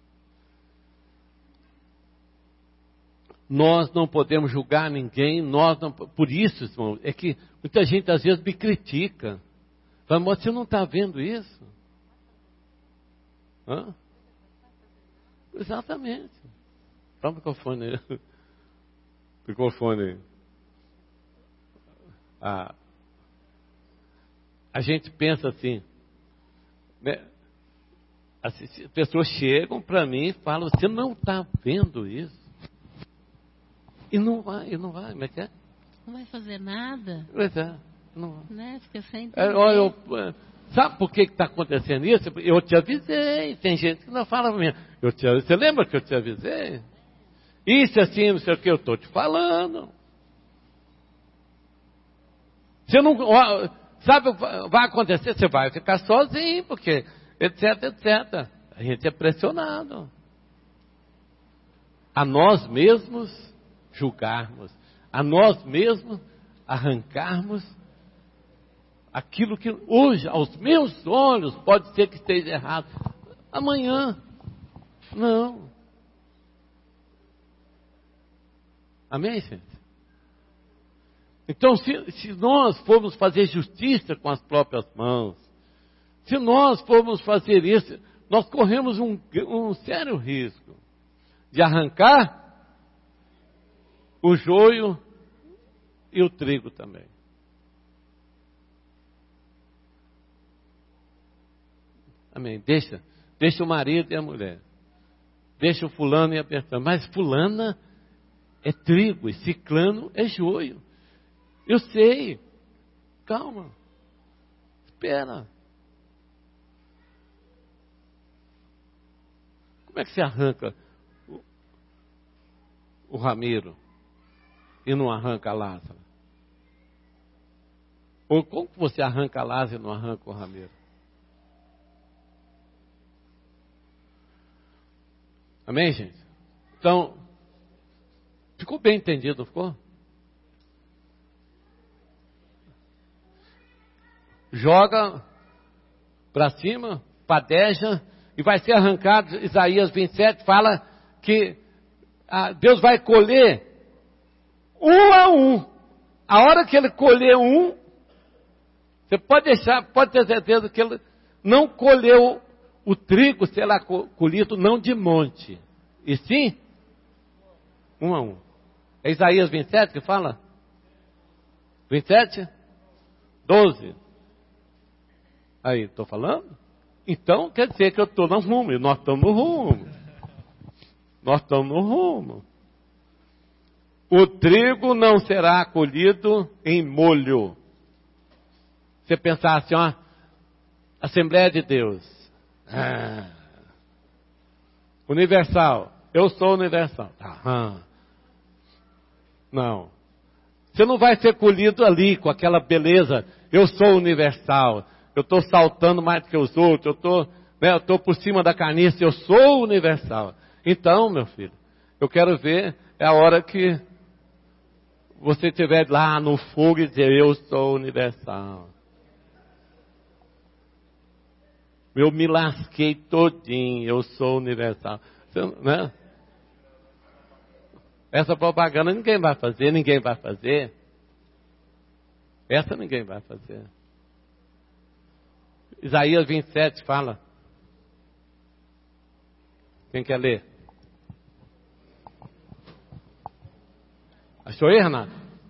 [SPEAKER 1] Nós não podemos julgar ninguém, por isso, irmão, é que muita gente às vezes me critica. Fala, mas você não está vendo isso? Hã? Exatamente. Dá o microfone aí. Microfone aí. A gente pensa assim, né? As pessoas chegam para mim e falam, você não está vendo isso? E não vai, como é que é?
[SPEAKER 3] Não vai fazer nada.
[SPEAKER 1] Pois é, não vai.
[SPEAKER 3] Né? Fica sem entender.
[SPEAKER 1] Sabe por que está acontecendo isso? Eu te avisei. Tem gente que não fala para mim. Você lembra que eu te avisei? Isso assim, não sei o que eu estou te falando. Você não... Sabe o que vai acontecer? Você vai ficar sozinho, porque... etc, etc. A gente é pressionado. A nós mesmos julgarmos. A nós mesmos arrancarmos aquilo que hoje, aos meus olhos, pode ser que esteja errado. Amanhã, não. Amém, gente? Então, se nós formos fazer justiça com as próprias mãos, se nós formos fazer isso, nós corremos um sério risco de arrancar o joio e o trigo também. Amém. Deixa o marido e a mulher. Deixa o fulano e a Bertana. Mas fulana é trigo e ciclano é joio. Eu sei. Calma. Espera. Como é que você arranca o Ramiro e não arranca a Lázaro? Ou como que você arranca a Lázaro e não arranca o Ramiro? Amém, gente? Então, ficou bem entendido, não ficou? Joga para cima, padeja, e vai ser arrancado. Isaías 27 fala que Deus vai colher um a um. A hora que ele colher um, você pode ter certeza que ele não colheu o trigo, será colhido não de monte, e sim um a um. É Isaías 27 que fala? 27? 12. Aí, estou falando? Então, quer dizer que eu estou no rumo. Nós estamos no rumo. Nós estamos no rumo. O trigo não será colhido em molho. Você pensar assim, ó, Assembleia de Deus. Universal. Eu sou universal. Não. Você não vai ser colhido ali com aquela beleza. Eu sou universal. Eu estou saltando mais do que os outros. Eu estou por cima da carniça. Eu sou universal. Então, meu filho, eu quero ver a hora que você estiver lá no fogo e dizer, eu sou universal. Eu me lasquei todinho, eu sou universal. Né? Essa propaganda ninguém vai fazer. Essa ninguém vai fazer. Isaías 27 fala. Quem quer ler? Achou aí, Renato?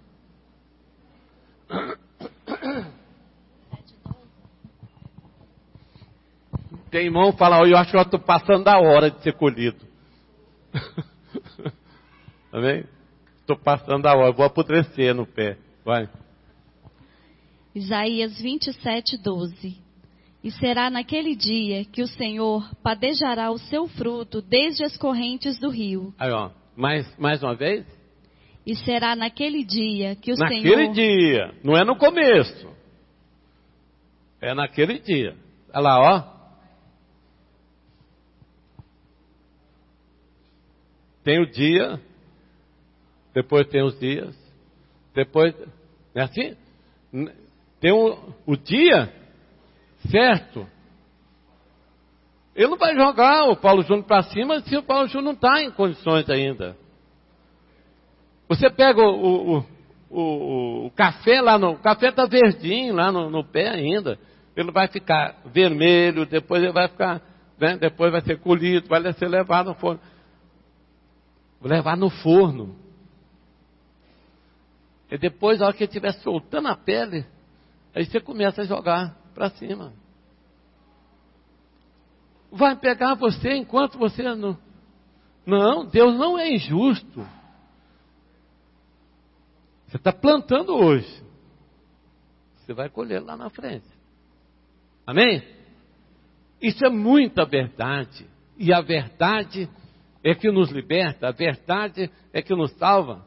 [SPEAKER 1] Tem irmão que fala, eu acho que eu estou passando da hora de ser colhido. Amém? Estou passando da hora, vou apodrecer no pé. Vai.
[SPEAKER 2] Isaías 27, 12. E será naquele dia que o Senhor padejará o seu fruto desde as correntes do rio.
[SPEAKER 1] Aí, ó. Mais uma vez?
[SPEAKER 2] E será naquele dia que o Senhor...
[SPEAKER 1] Naquele dia, não é no começo. É naquele dia. Olha lá, ó. Tem o dia, depois tem os dias, depois... Não é assim? Tem o dia certo. Ele não vai jogar o Paulo Júnior para cima se o Paulo Júnior não está em condições ainda. Você pega o café lá no... O café está verdinho lá no pé ainda. Ele vai ficar vermelho, depois ele vai ficar... Né, depois vai ser colhido, vai ser levado no forno. Levar no forno. E depois, na hora que ele estiver soltando a pele, aí você começa a jogar para cima. Vai pegar você enquanto você não... Não, Deus não é injusto. Você está plantando hoje. Você vai colher lá na frente. Amém? Isso é muita verdade. E a verdade é que nos liberta. A verdade é que nos salva.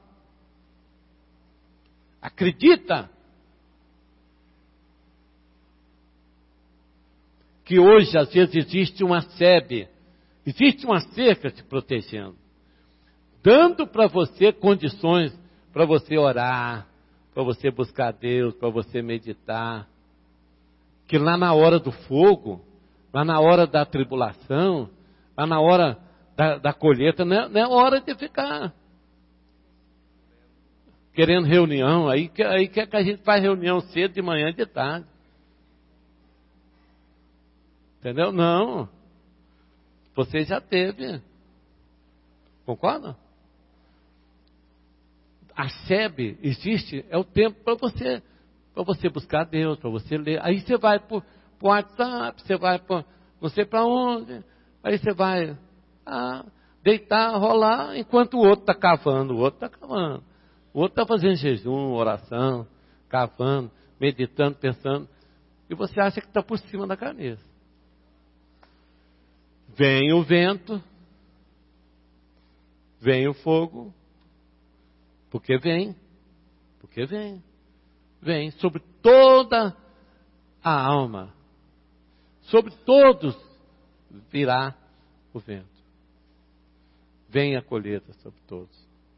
[SPEAKER 1] Acredita que hoje às vezes existe uma sebe, existe uma cerca te protegendo, dando para você condições para você orar, para você buscar Deus, para você meditar. Que lá na hora do fogo, lá na hora da tribulação, lá na hora da colheita, não é hora de ficar querendo reunião. Aí quer que a gente faz reunião cedo, de manhã e de tarde. Entendeu? Não. Você já teve. Concorda? A SEB existe, é o tempo para você buscar Deus, para você ler. Aí você vai para o WhatsApp, você vai para não sei para onde, aí você vai deitar, rolar, enquanto o outro está cavando, o outro está fazendo jejum, oração, cavando, meditando, pensando, e você acha que está por cima da cabeça. Vem o vento, vem o fogo, porque vem sobre toda a alma, sobre todos virá o vento. Vem a colheita sobre todos.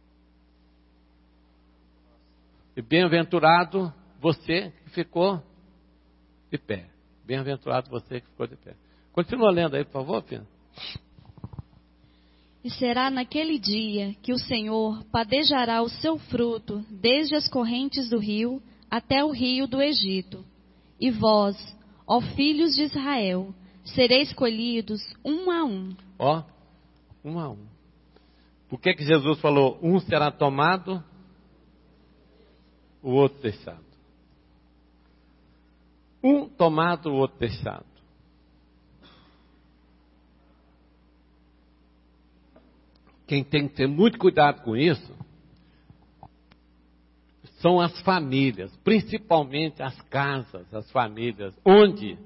[SPEAKER 1] E bem-aventurado você que ficou de pé. Bem-aventurado você que ficou de pé. Continua lendo aí, por favor, filha.
[SPEAKER 2] E será naquele dia que o Senhor padejará o seu fruto, desde as correntes do rio até o rio do Egito. E vós, ó filhos de Israel, sereis colhidos um a um.
[SPEAKER 1] Ó, um a um. Por que Jesus falou, um será tomado, o outro deixado? Um tomado, o outro deixado. Quem tem que ter muito cuidado com isso são as famílias, principalmente as casas, as famílias, onde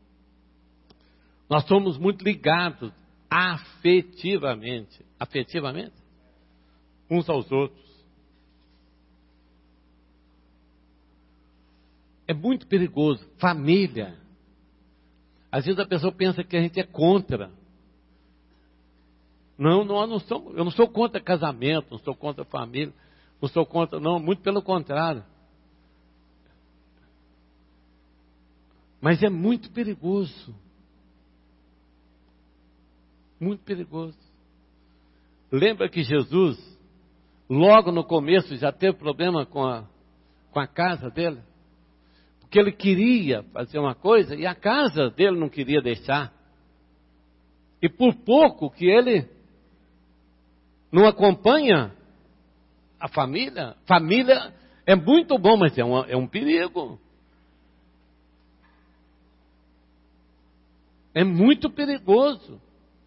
[SPEAKER 1] nós somos muito ligados afetivamente, uns aos outros. É muito perigoso. Família. Às vezes a pessoa pensa que a gente é contra. Não, eu não sou contra casamento, não sou contra família, não sou contra, não, muito pelo contrário. Mas é muito perigoso. Muito perigoso. Lembra que Jesus, logo no começo, já teve problema com a casa dele? Porque ele queria fazer uma coisa e a casa dele não queria deixar. E por pouco que ele não acompanha a família. Família é muito bom, mas é um perigo. É muito perigoso.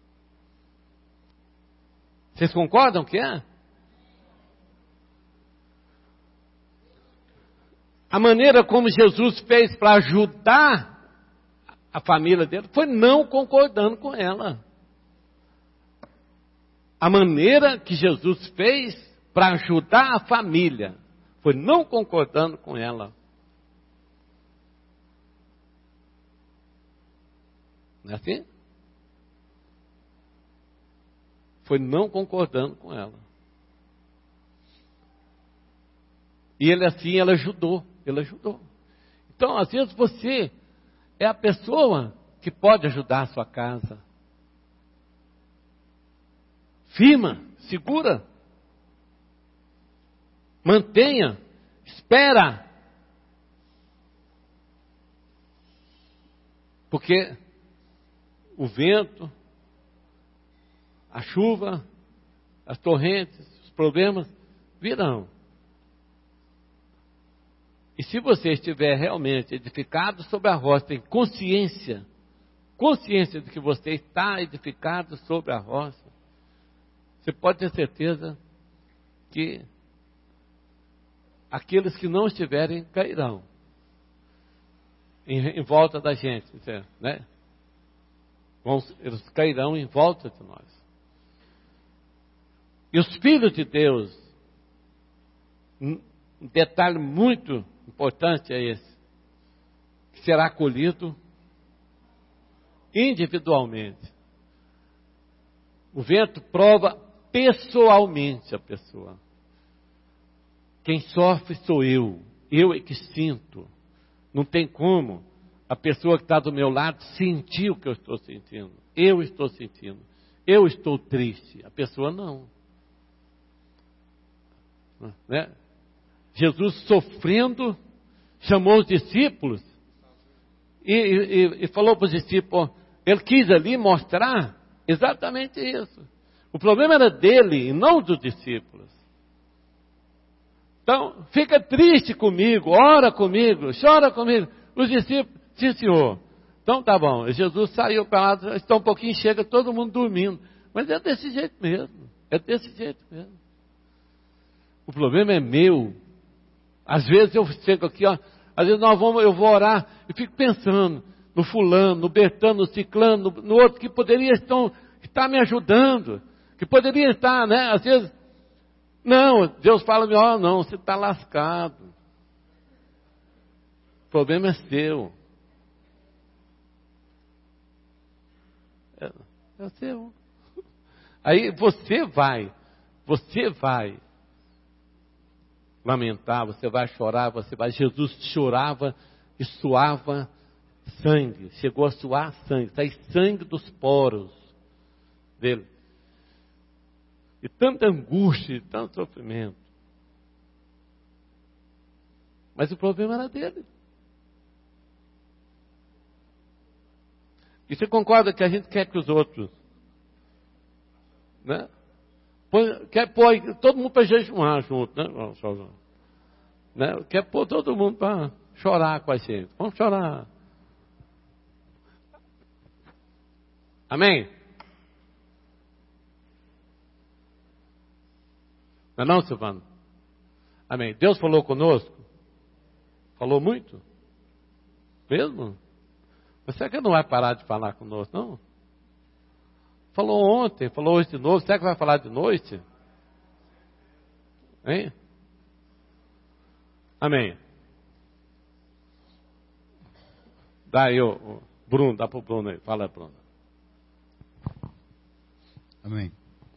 [SPEAKER 1] Vocês concordam que é? A maneira como Jesus fez para ajudar a família dele foi não concordando com ela. a maneira que Jesus fez para ajudar a família foi não concordando com ela. Não é assim? Foi não concordando com ela. E ele assim, ela ajudou. Então, às vezes você é a pessoa que pode ajudar a sua casa. Firma, segura. Mantenha, espera. Porque o vento, a chuva, as torrentes, os problemas virão. E se você estiver realmente edificado sobre a rocha, tem consciência de que você está edificado sobre a rocha, você pode ter certeza que aqueles que não estiverem cairão em volta da gente, né? Eles cairão em volta de nós. E os filhos de Deus, um detalhe muito importante é esse, que será acolhido individualmente. O vento prova pessoalmente a pessoa. Quem sofre sou eu é que sinto. Não tem como a pessoa que está do meu lado sentir o que eu estou sentindo. Eu estou sentindo. Eu estou triste. A pessoa não. Né? Jesus sofrendo, chamou os discípulos e falou para os discípulos, ele quis ali mostrar exatamente isso. O problema era dele e não dos discípulos. Então, fica triste comigo, ora comigo, chora comigo. Os discípulos, sim senhor. Então tá bom, Jesus saiu para lá, está um pouquinho, chega todo mundo dormindo. Mas é desse jeito mesmo, O problema é meu. Às vezes eu chego aqui, ó, às vezes eu vou orar e fico pensando no fulano, no Bertano, no ciclano, no outro que poderia estar me ajudando, que poderia estar, né? Às vezes, não, Deus fala, ó, não, você está lascado. O problema é seu. É seu. Aí você vai lamentar, você vai chorar, Jesus chorava e suava sangue, chegou a suar sangue, sai sangue dos poros dele. E tanta angústia, tanto sofrimento. Mas o problema era dele. E você concorda que a gente quer que os outros, né? Quer pôr todo mundo para jejuar junto, né? Quer pôr todo mundo para chorar com a gente. Vamos chorar. Amém? Não é não, Silvano? Amém. Deus falou conosco? Falou muito? Mesmo? Mas será que ele não vai parar de falar conosco, não? Falou ontem, falou hoje de novo. Será que vai falar de noite? Hein? Amém. Dá aí, Bruno, dá para o Bruno aí. Fala, Bruno.
[SPEAKER 4] Amém.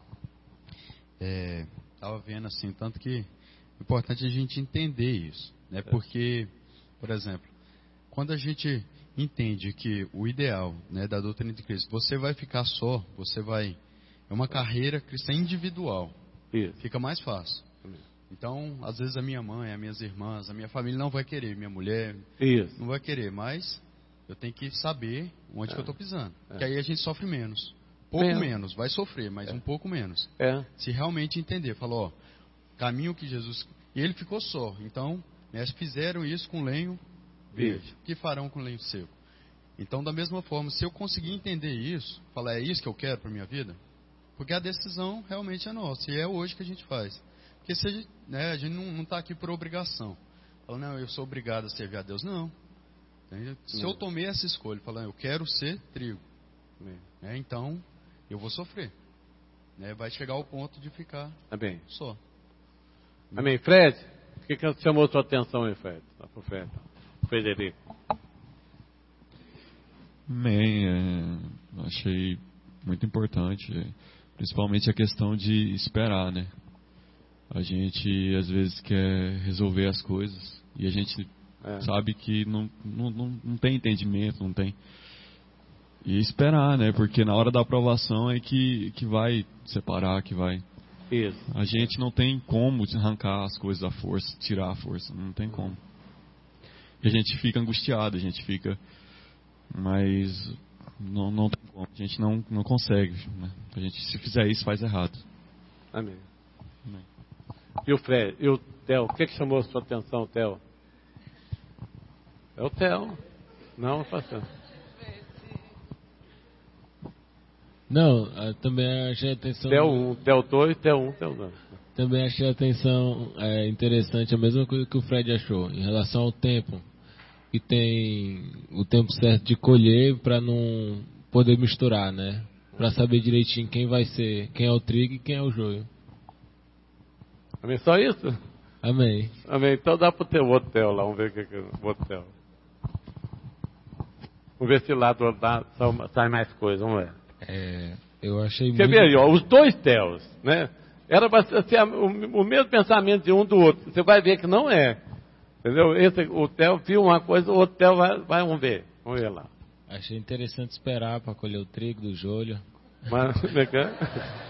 [SPEAKER 4] Estava vendo assim, tanto que é importante a gente entender isso, né? Porque, por exemplo, quando a gente entende que o ideal, né, da doutrina de Cristo, você vai ficar só, é uma carreira cristã individual,
[SPEAKER 1] isso.
[SPEAKER 4] Fica mais fácil. Então, às vezes a minha mãe, as minhas irmãs, a minha família não vai querer, minha mulher
[SPEAKER 1] isso.
[SPEAKER 4] não vai querer, mas eu tenho que saber onde que eu estou pisando, que aí a gente sofre menos. Pouco menos, vai sofrer, mas um pouco menos. Se realmente entender, falou, ó, caminho que Jesus... E ele ficou só, então, né, fizeram isso com lenho verde. O que farão com lenho seco? Então, da mesma forma, se eu conseguir entender isso, falar, é isso que eu quero para a minha vida? Porque a decisão realmente é nossa, e é hoje que a gente faz. Porque se a gente não está aqui por obrigação. Fala, não, eu sou obrigado a servir a Deus. Não. Se eu tomei essa escolha, falando, eu quero ser trigo, então... eu vou sofrer. né, vai chegar ao ponto de ficar só.
[SPEAKER 1] Amém. Fred, o que chamou a sua atenção aí, Fred? Profeta Frederico.
[SPEAKER 5] Amém. Achei muito importante, principalmente a questão de esperar, né? A gente às vezes quer resolver as coisas e a gente sabe que não tem entendimento, não tem. E esperar, né? Porque na hora da aprovação é que vai separar, que vai.
[SPEAKER 1] Isso.
[SPEAKER 5] A gente não tem como arrancar as coisas da força, tirar a força, não tem como. E a gente fica angustiado, a gente fica, mas não tem como, a gente não consegue, né? A gente, se fizer isso, faz errado.
[SPEAKER 1] Amém. E o Fred, e o Theo, o que chamou a sua atenção, Theo? É o Theo. Não, pastor.
[SPEAKER 6] Não, também achei a atenção...
[SPEAKER 1] Theo 1, Theo 2, Theo 1, Theo 2.
[SPEAKER 6] Também achei a atenção interessante, a mesma coisa que o Fred achou, em relação ao tempo. Que tem o tempo certo de colher para não poder misturar, né? Para saber direitinho quem vai ser, quem é o trigo e quem é o joio.
[SPEAKER 1] Amém, só isso?
[SPEAKER 6] Amém.
[SPEAKER 1] Amém, então dá para o teu outro Theo lá, vamos ver o que é o outro Theo. Vamos ver se lá do outro lado sai mais coisa, vamos ver.
[SPEAKER 6] Eu achei
[SPEAKER 1] Quer ver aí, ó, os dois Theos, né? Era para ser o mesmo pensamento de um do outro. Você vai ver que não é. Entendeu? O Theo viu uma coisa, o outro Theo vai, vamos ver lá.
[SPEAKER 6] Achei interessante esperar para colher o trigo do joio.
[SPEAKER 1] Mas, como é que é?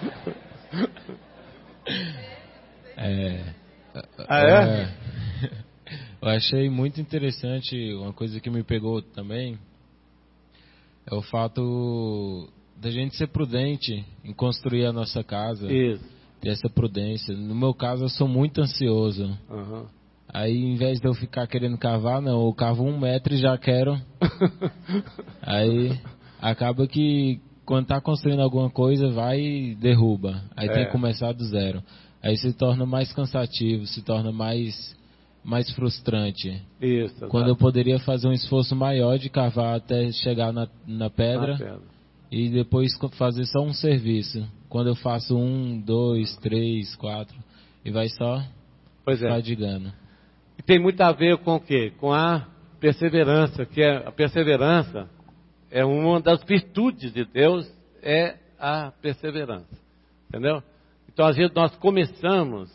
[SPEAKER 6] Eu achei muito interessante, uma coisa que me pegou também, é o fato da gente ser prudente em construir a nossa casa.
[SPEAKER 1] Isso.
[SPEAKER 6] Ter essa prudência. No meu caso, eu sou muito ansioso.
[SPEAKER 1] Uhum.
[SPEAKER 6] Aí, em vez de eu ficar querendo cavar, não, eu cavo 1 metro e já quero. Aí, acaba que quando está construindo alguma coisa, vai e derruba. Aí tem que começar do zero. Aí se torna mais cansativo, se torna mais frustrante.
[SPEAKER 1] Isso.
[SPEAKER 6] Quando eu poderia fazer um esforço maior de cavar até chegar na pedra e depois fazer só um serviço. Quando eu faço 1, 2, 3, 4 e vai só fadigando.
[SPEAKER 1] E tem muito a ver com o quê? Com a perseverança, a perseverança é uma das virtudes de Deus, é a perseverança. Entendeu? Então, às vezes, nós começamos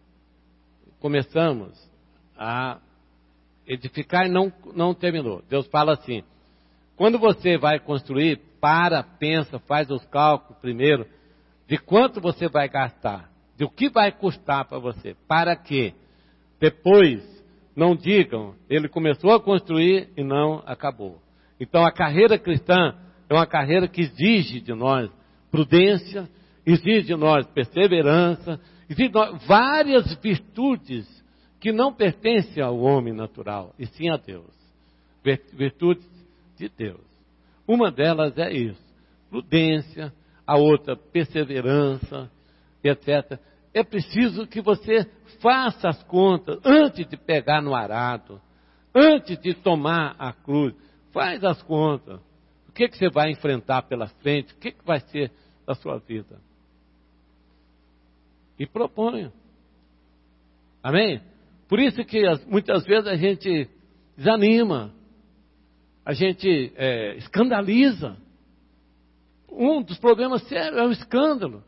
[SPEAKER 1] a edificar e não terminou. Deus fala assim, quando você vai construir, pensa, faz os cálculos primeiro, de quanto você vai gastar, de o que vai custar para você, para que depois não digam, ele começou a construir e não acabou. Então, a carreira cristã é uma carreira que exige de nós prudência, exige de nós perseverança, exige de nós várias virtudes que não pertencem ao homem natural, e sim a Deus. Virtudes de Deus. Uma delas é isso, prudência, a outra perseverança, etc. É preciso que você faça as contas antes de pegar no arado, antes de tomar a cruz. Faz as contas. O que você vai enfrentar pela frente? O que vai ser da sua vida? E proponha. Amém? Por isso que muitas vezes a gente desanima, a gente escandaliza. Um dos problemas sérios é o escândalo.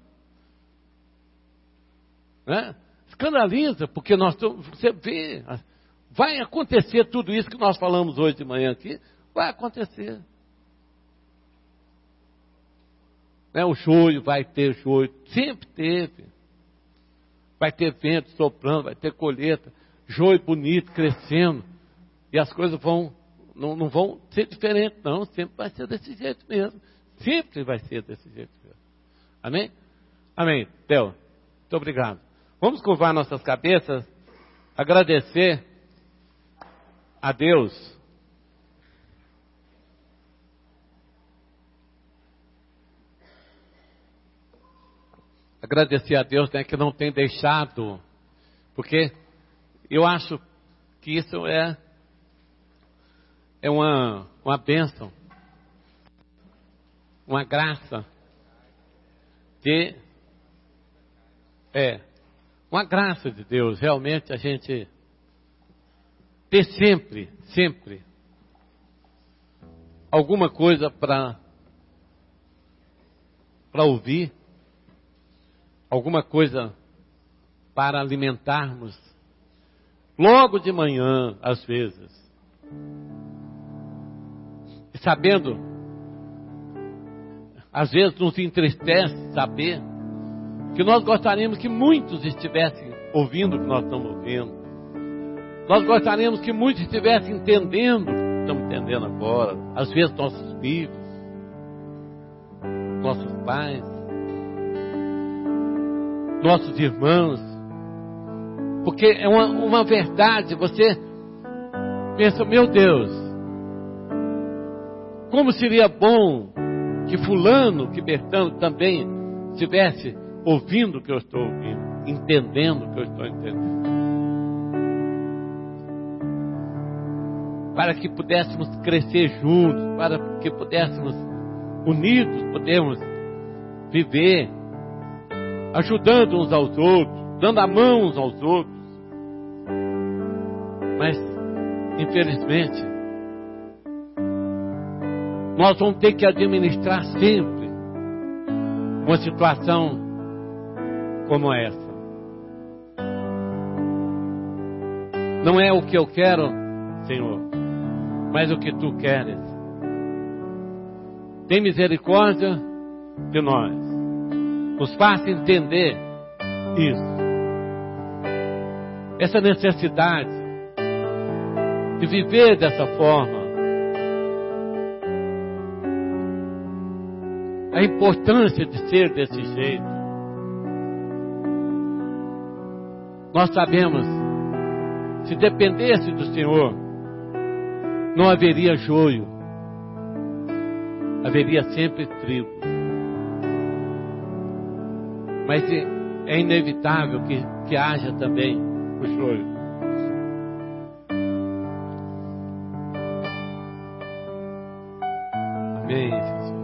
[SPEAKER 1] Né? Escandaliza, porque você vê, vai acontecer tudo isso que nós falamos hoje de manhã aqui, vai acontecer. Né? O joio, vai ter joio, sempre teve. Vai ter vento soprando, vai ter colheita, joio bonito, crescendo, e as coisas não vão ser diferentes, não, sempre vai ser desse jeito mesmo. Sempre vai ser desse jeito mesmo. Amém? Amém. Theo, muito obrigado. Vamos curvar nossas cabeças, agradecer a Deus. Agradecer a Deus, né, que não tem deixado, porque eu acho que isso é uma bênção, uma graça de com a graça de Deus, realmente a gente ter sempre alguma coisa para ouvir, alguma coisa para alimentarmos, logo de manhã, às vezes. E sabendo, às vezes nos entristece saber que nós gostaríamos que muitos estivessem ouvindo o que nós estamos ouvindo. Nós gostaríamos que muitos estivessem entendendo o que estamos entendendo agora. Às vezes nossos filhos, nossos pais, nossos irmãos. Porque é uma verdade, você pensa, meu Deus, como seria bom que fulano, que Bertano também estivesse ouvindo o que eu estou ouvindo, entendendo o que eu estou entendendo. Para que pudéssemos crescer juntos, para que pudéssemos, unidos, podermos viver, ajudando uns aos outros, dando a mão uns aos outros. Mas, infelizmente, nós vamos ter que administrar sempre uma situação como essa. Não é o que eu quero, Senhor, mas o que Tu queres. Tem misericórdia de nós. Nos faça entender isso. Essa necessidade de viver dessa forma. A importância de ser desse jeito. Nós sabemos, se dependesse do Senhor, não haveria joio, haveria sempre trigo. Mas é inevitável que haja também o joio. Amém, Jesus.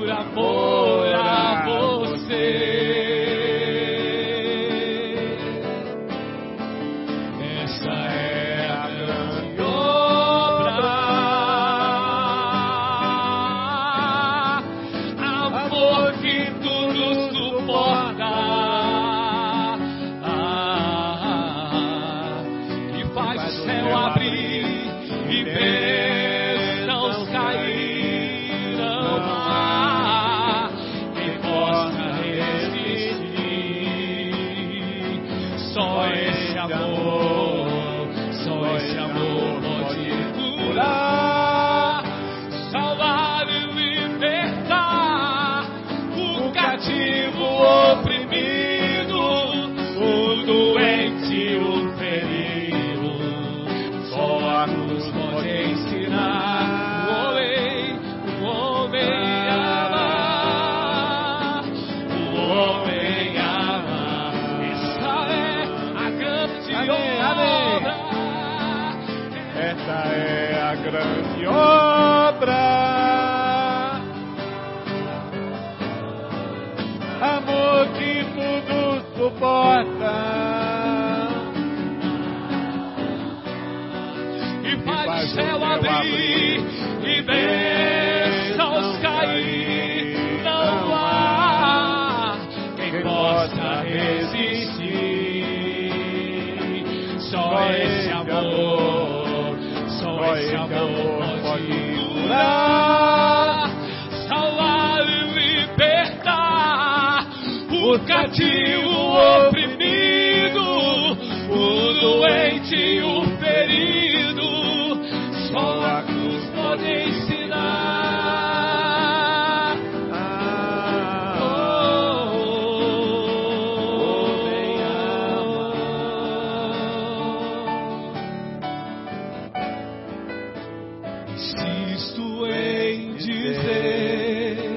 [SPEAKER 7] amor a você. Essa é a grande obra, amor que tudo suporta, que faz o céu abrir e bênçãos cair. Não há quem possa resistir. Só esse amor pode curar, salvar e libertar o cativo, o oprimido, o doente, o ferido. Só a cruz pode ensinar o homem a amar, o homem a amar. Essa é a grande obra.
[SPEAKER 8] Essa é a grande obra, amor que tudo suporta,
[SPEAKER 7] E faz o céu abrir e bênçãos cair. Não há quem possa resistir. Só esse amor pode curar, salvar e libertar o cativo, o oprimido, o doente e o ferido. Só a cruz pode ensinar. Insisto em dizer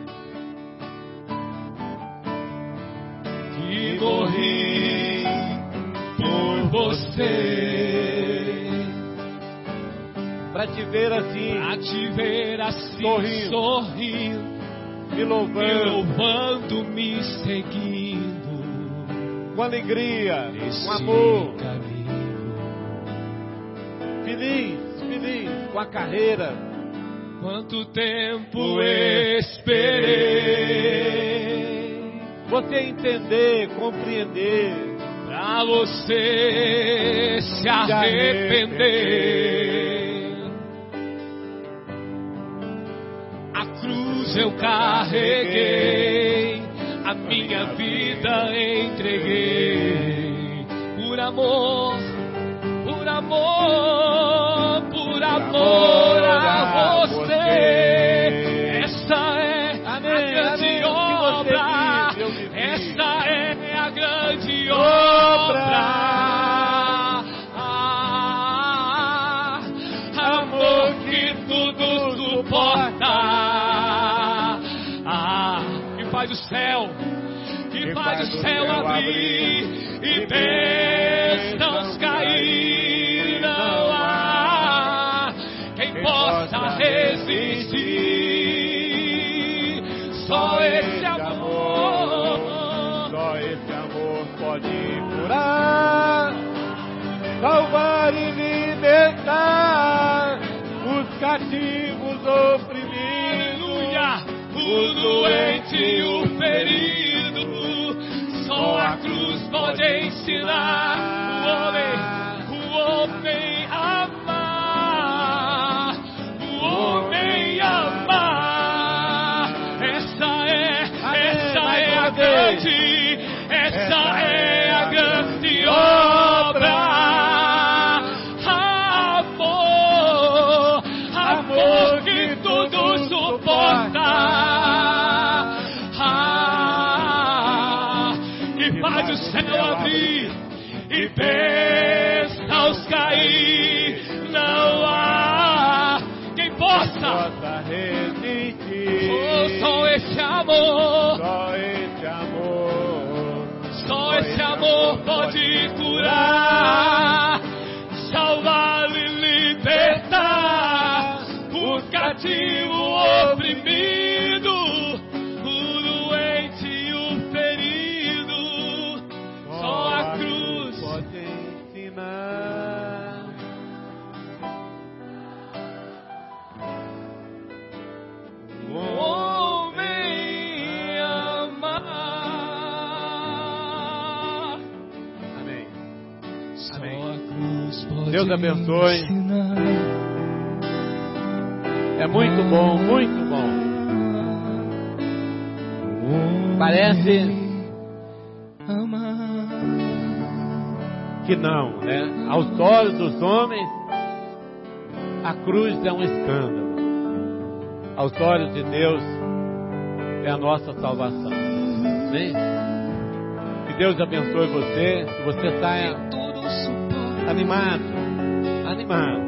[SPEAKER 7] que morri por você,
[SPEAKER 8] para te ver assim,
[SPEAKER 7] sorrindo,
[SPEAKER 8] me
[SPEAKER 7] louvando, me seguindo,
[SPEAKER 8] com alegria,
[SPEAKER 7] nesse
[SPEAKER 8] com amor,
[SPEAKER 7] caminho.
[SPEAKER 8] feliz com a carreira.
[SPEAKER 7] Quanto tempo esperei
[SPEAKER 8] Você entender, compreender,
[SPEAKER 7] pra você se arrepender. A cruz eu carreguei, a minha vida entreguei, por amor a você. Essa é a grande obra. Essa é a grande obra. Amor que tudo suporta. Que faz o céu abrir e bênçãos cair. Não há quem possa resistir. Só esse amor
[SPEAKER 8] pode curar, salvar e libertar os cativos oprimidos,
[SPEAKER 7] o doente e o ferido. Só a cruz pode ensinar o homem a amar, o homem a amar. Essa é a grande obra. Amor que tudo suporta. Que faz o céu abrir e bênçãos cair. Não há quem possa
[SPEAKER 8] resistir.
[SPEAKER 7] Só esse amor.
[SPEAKER 8] Só
[SPEAKER 7] esse amor pode curar, salvar e libertar o cativo, o oprimido,
[SPEAKER 1] Deus abençoe. É muito bom, muito bom. Parece que não, né? Aos olhos dos homens, a cruz é um escândalo. Aos olhos de Deus, é a nossa salvação. Amém? Que Deus abençoe você, que você saia animado, animado.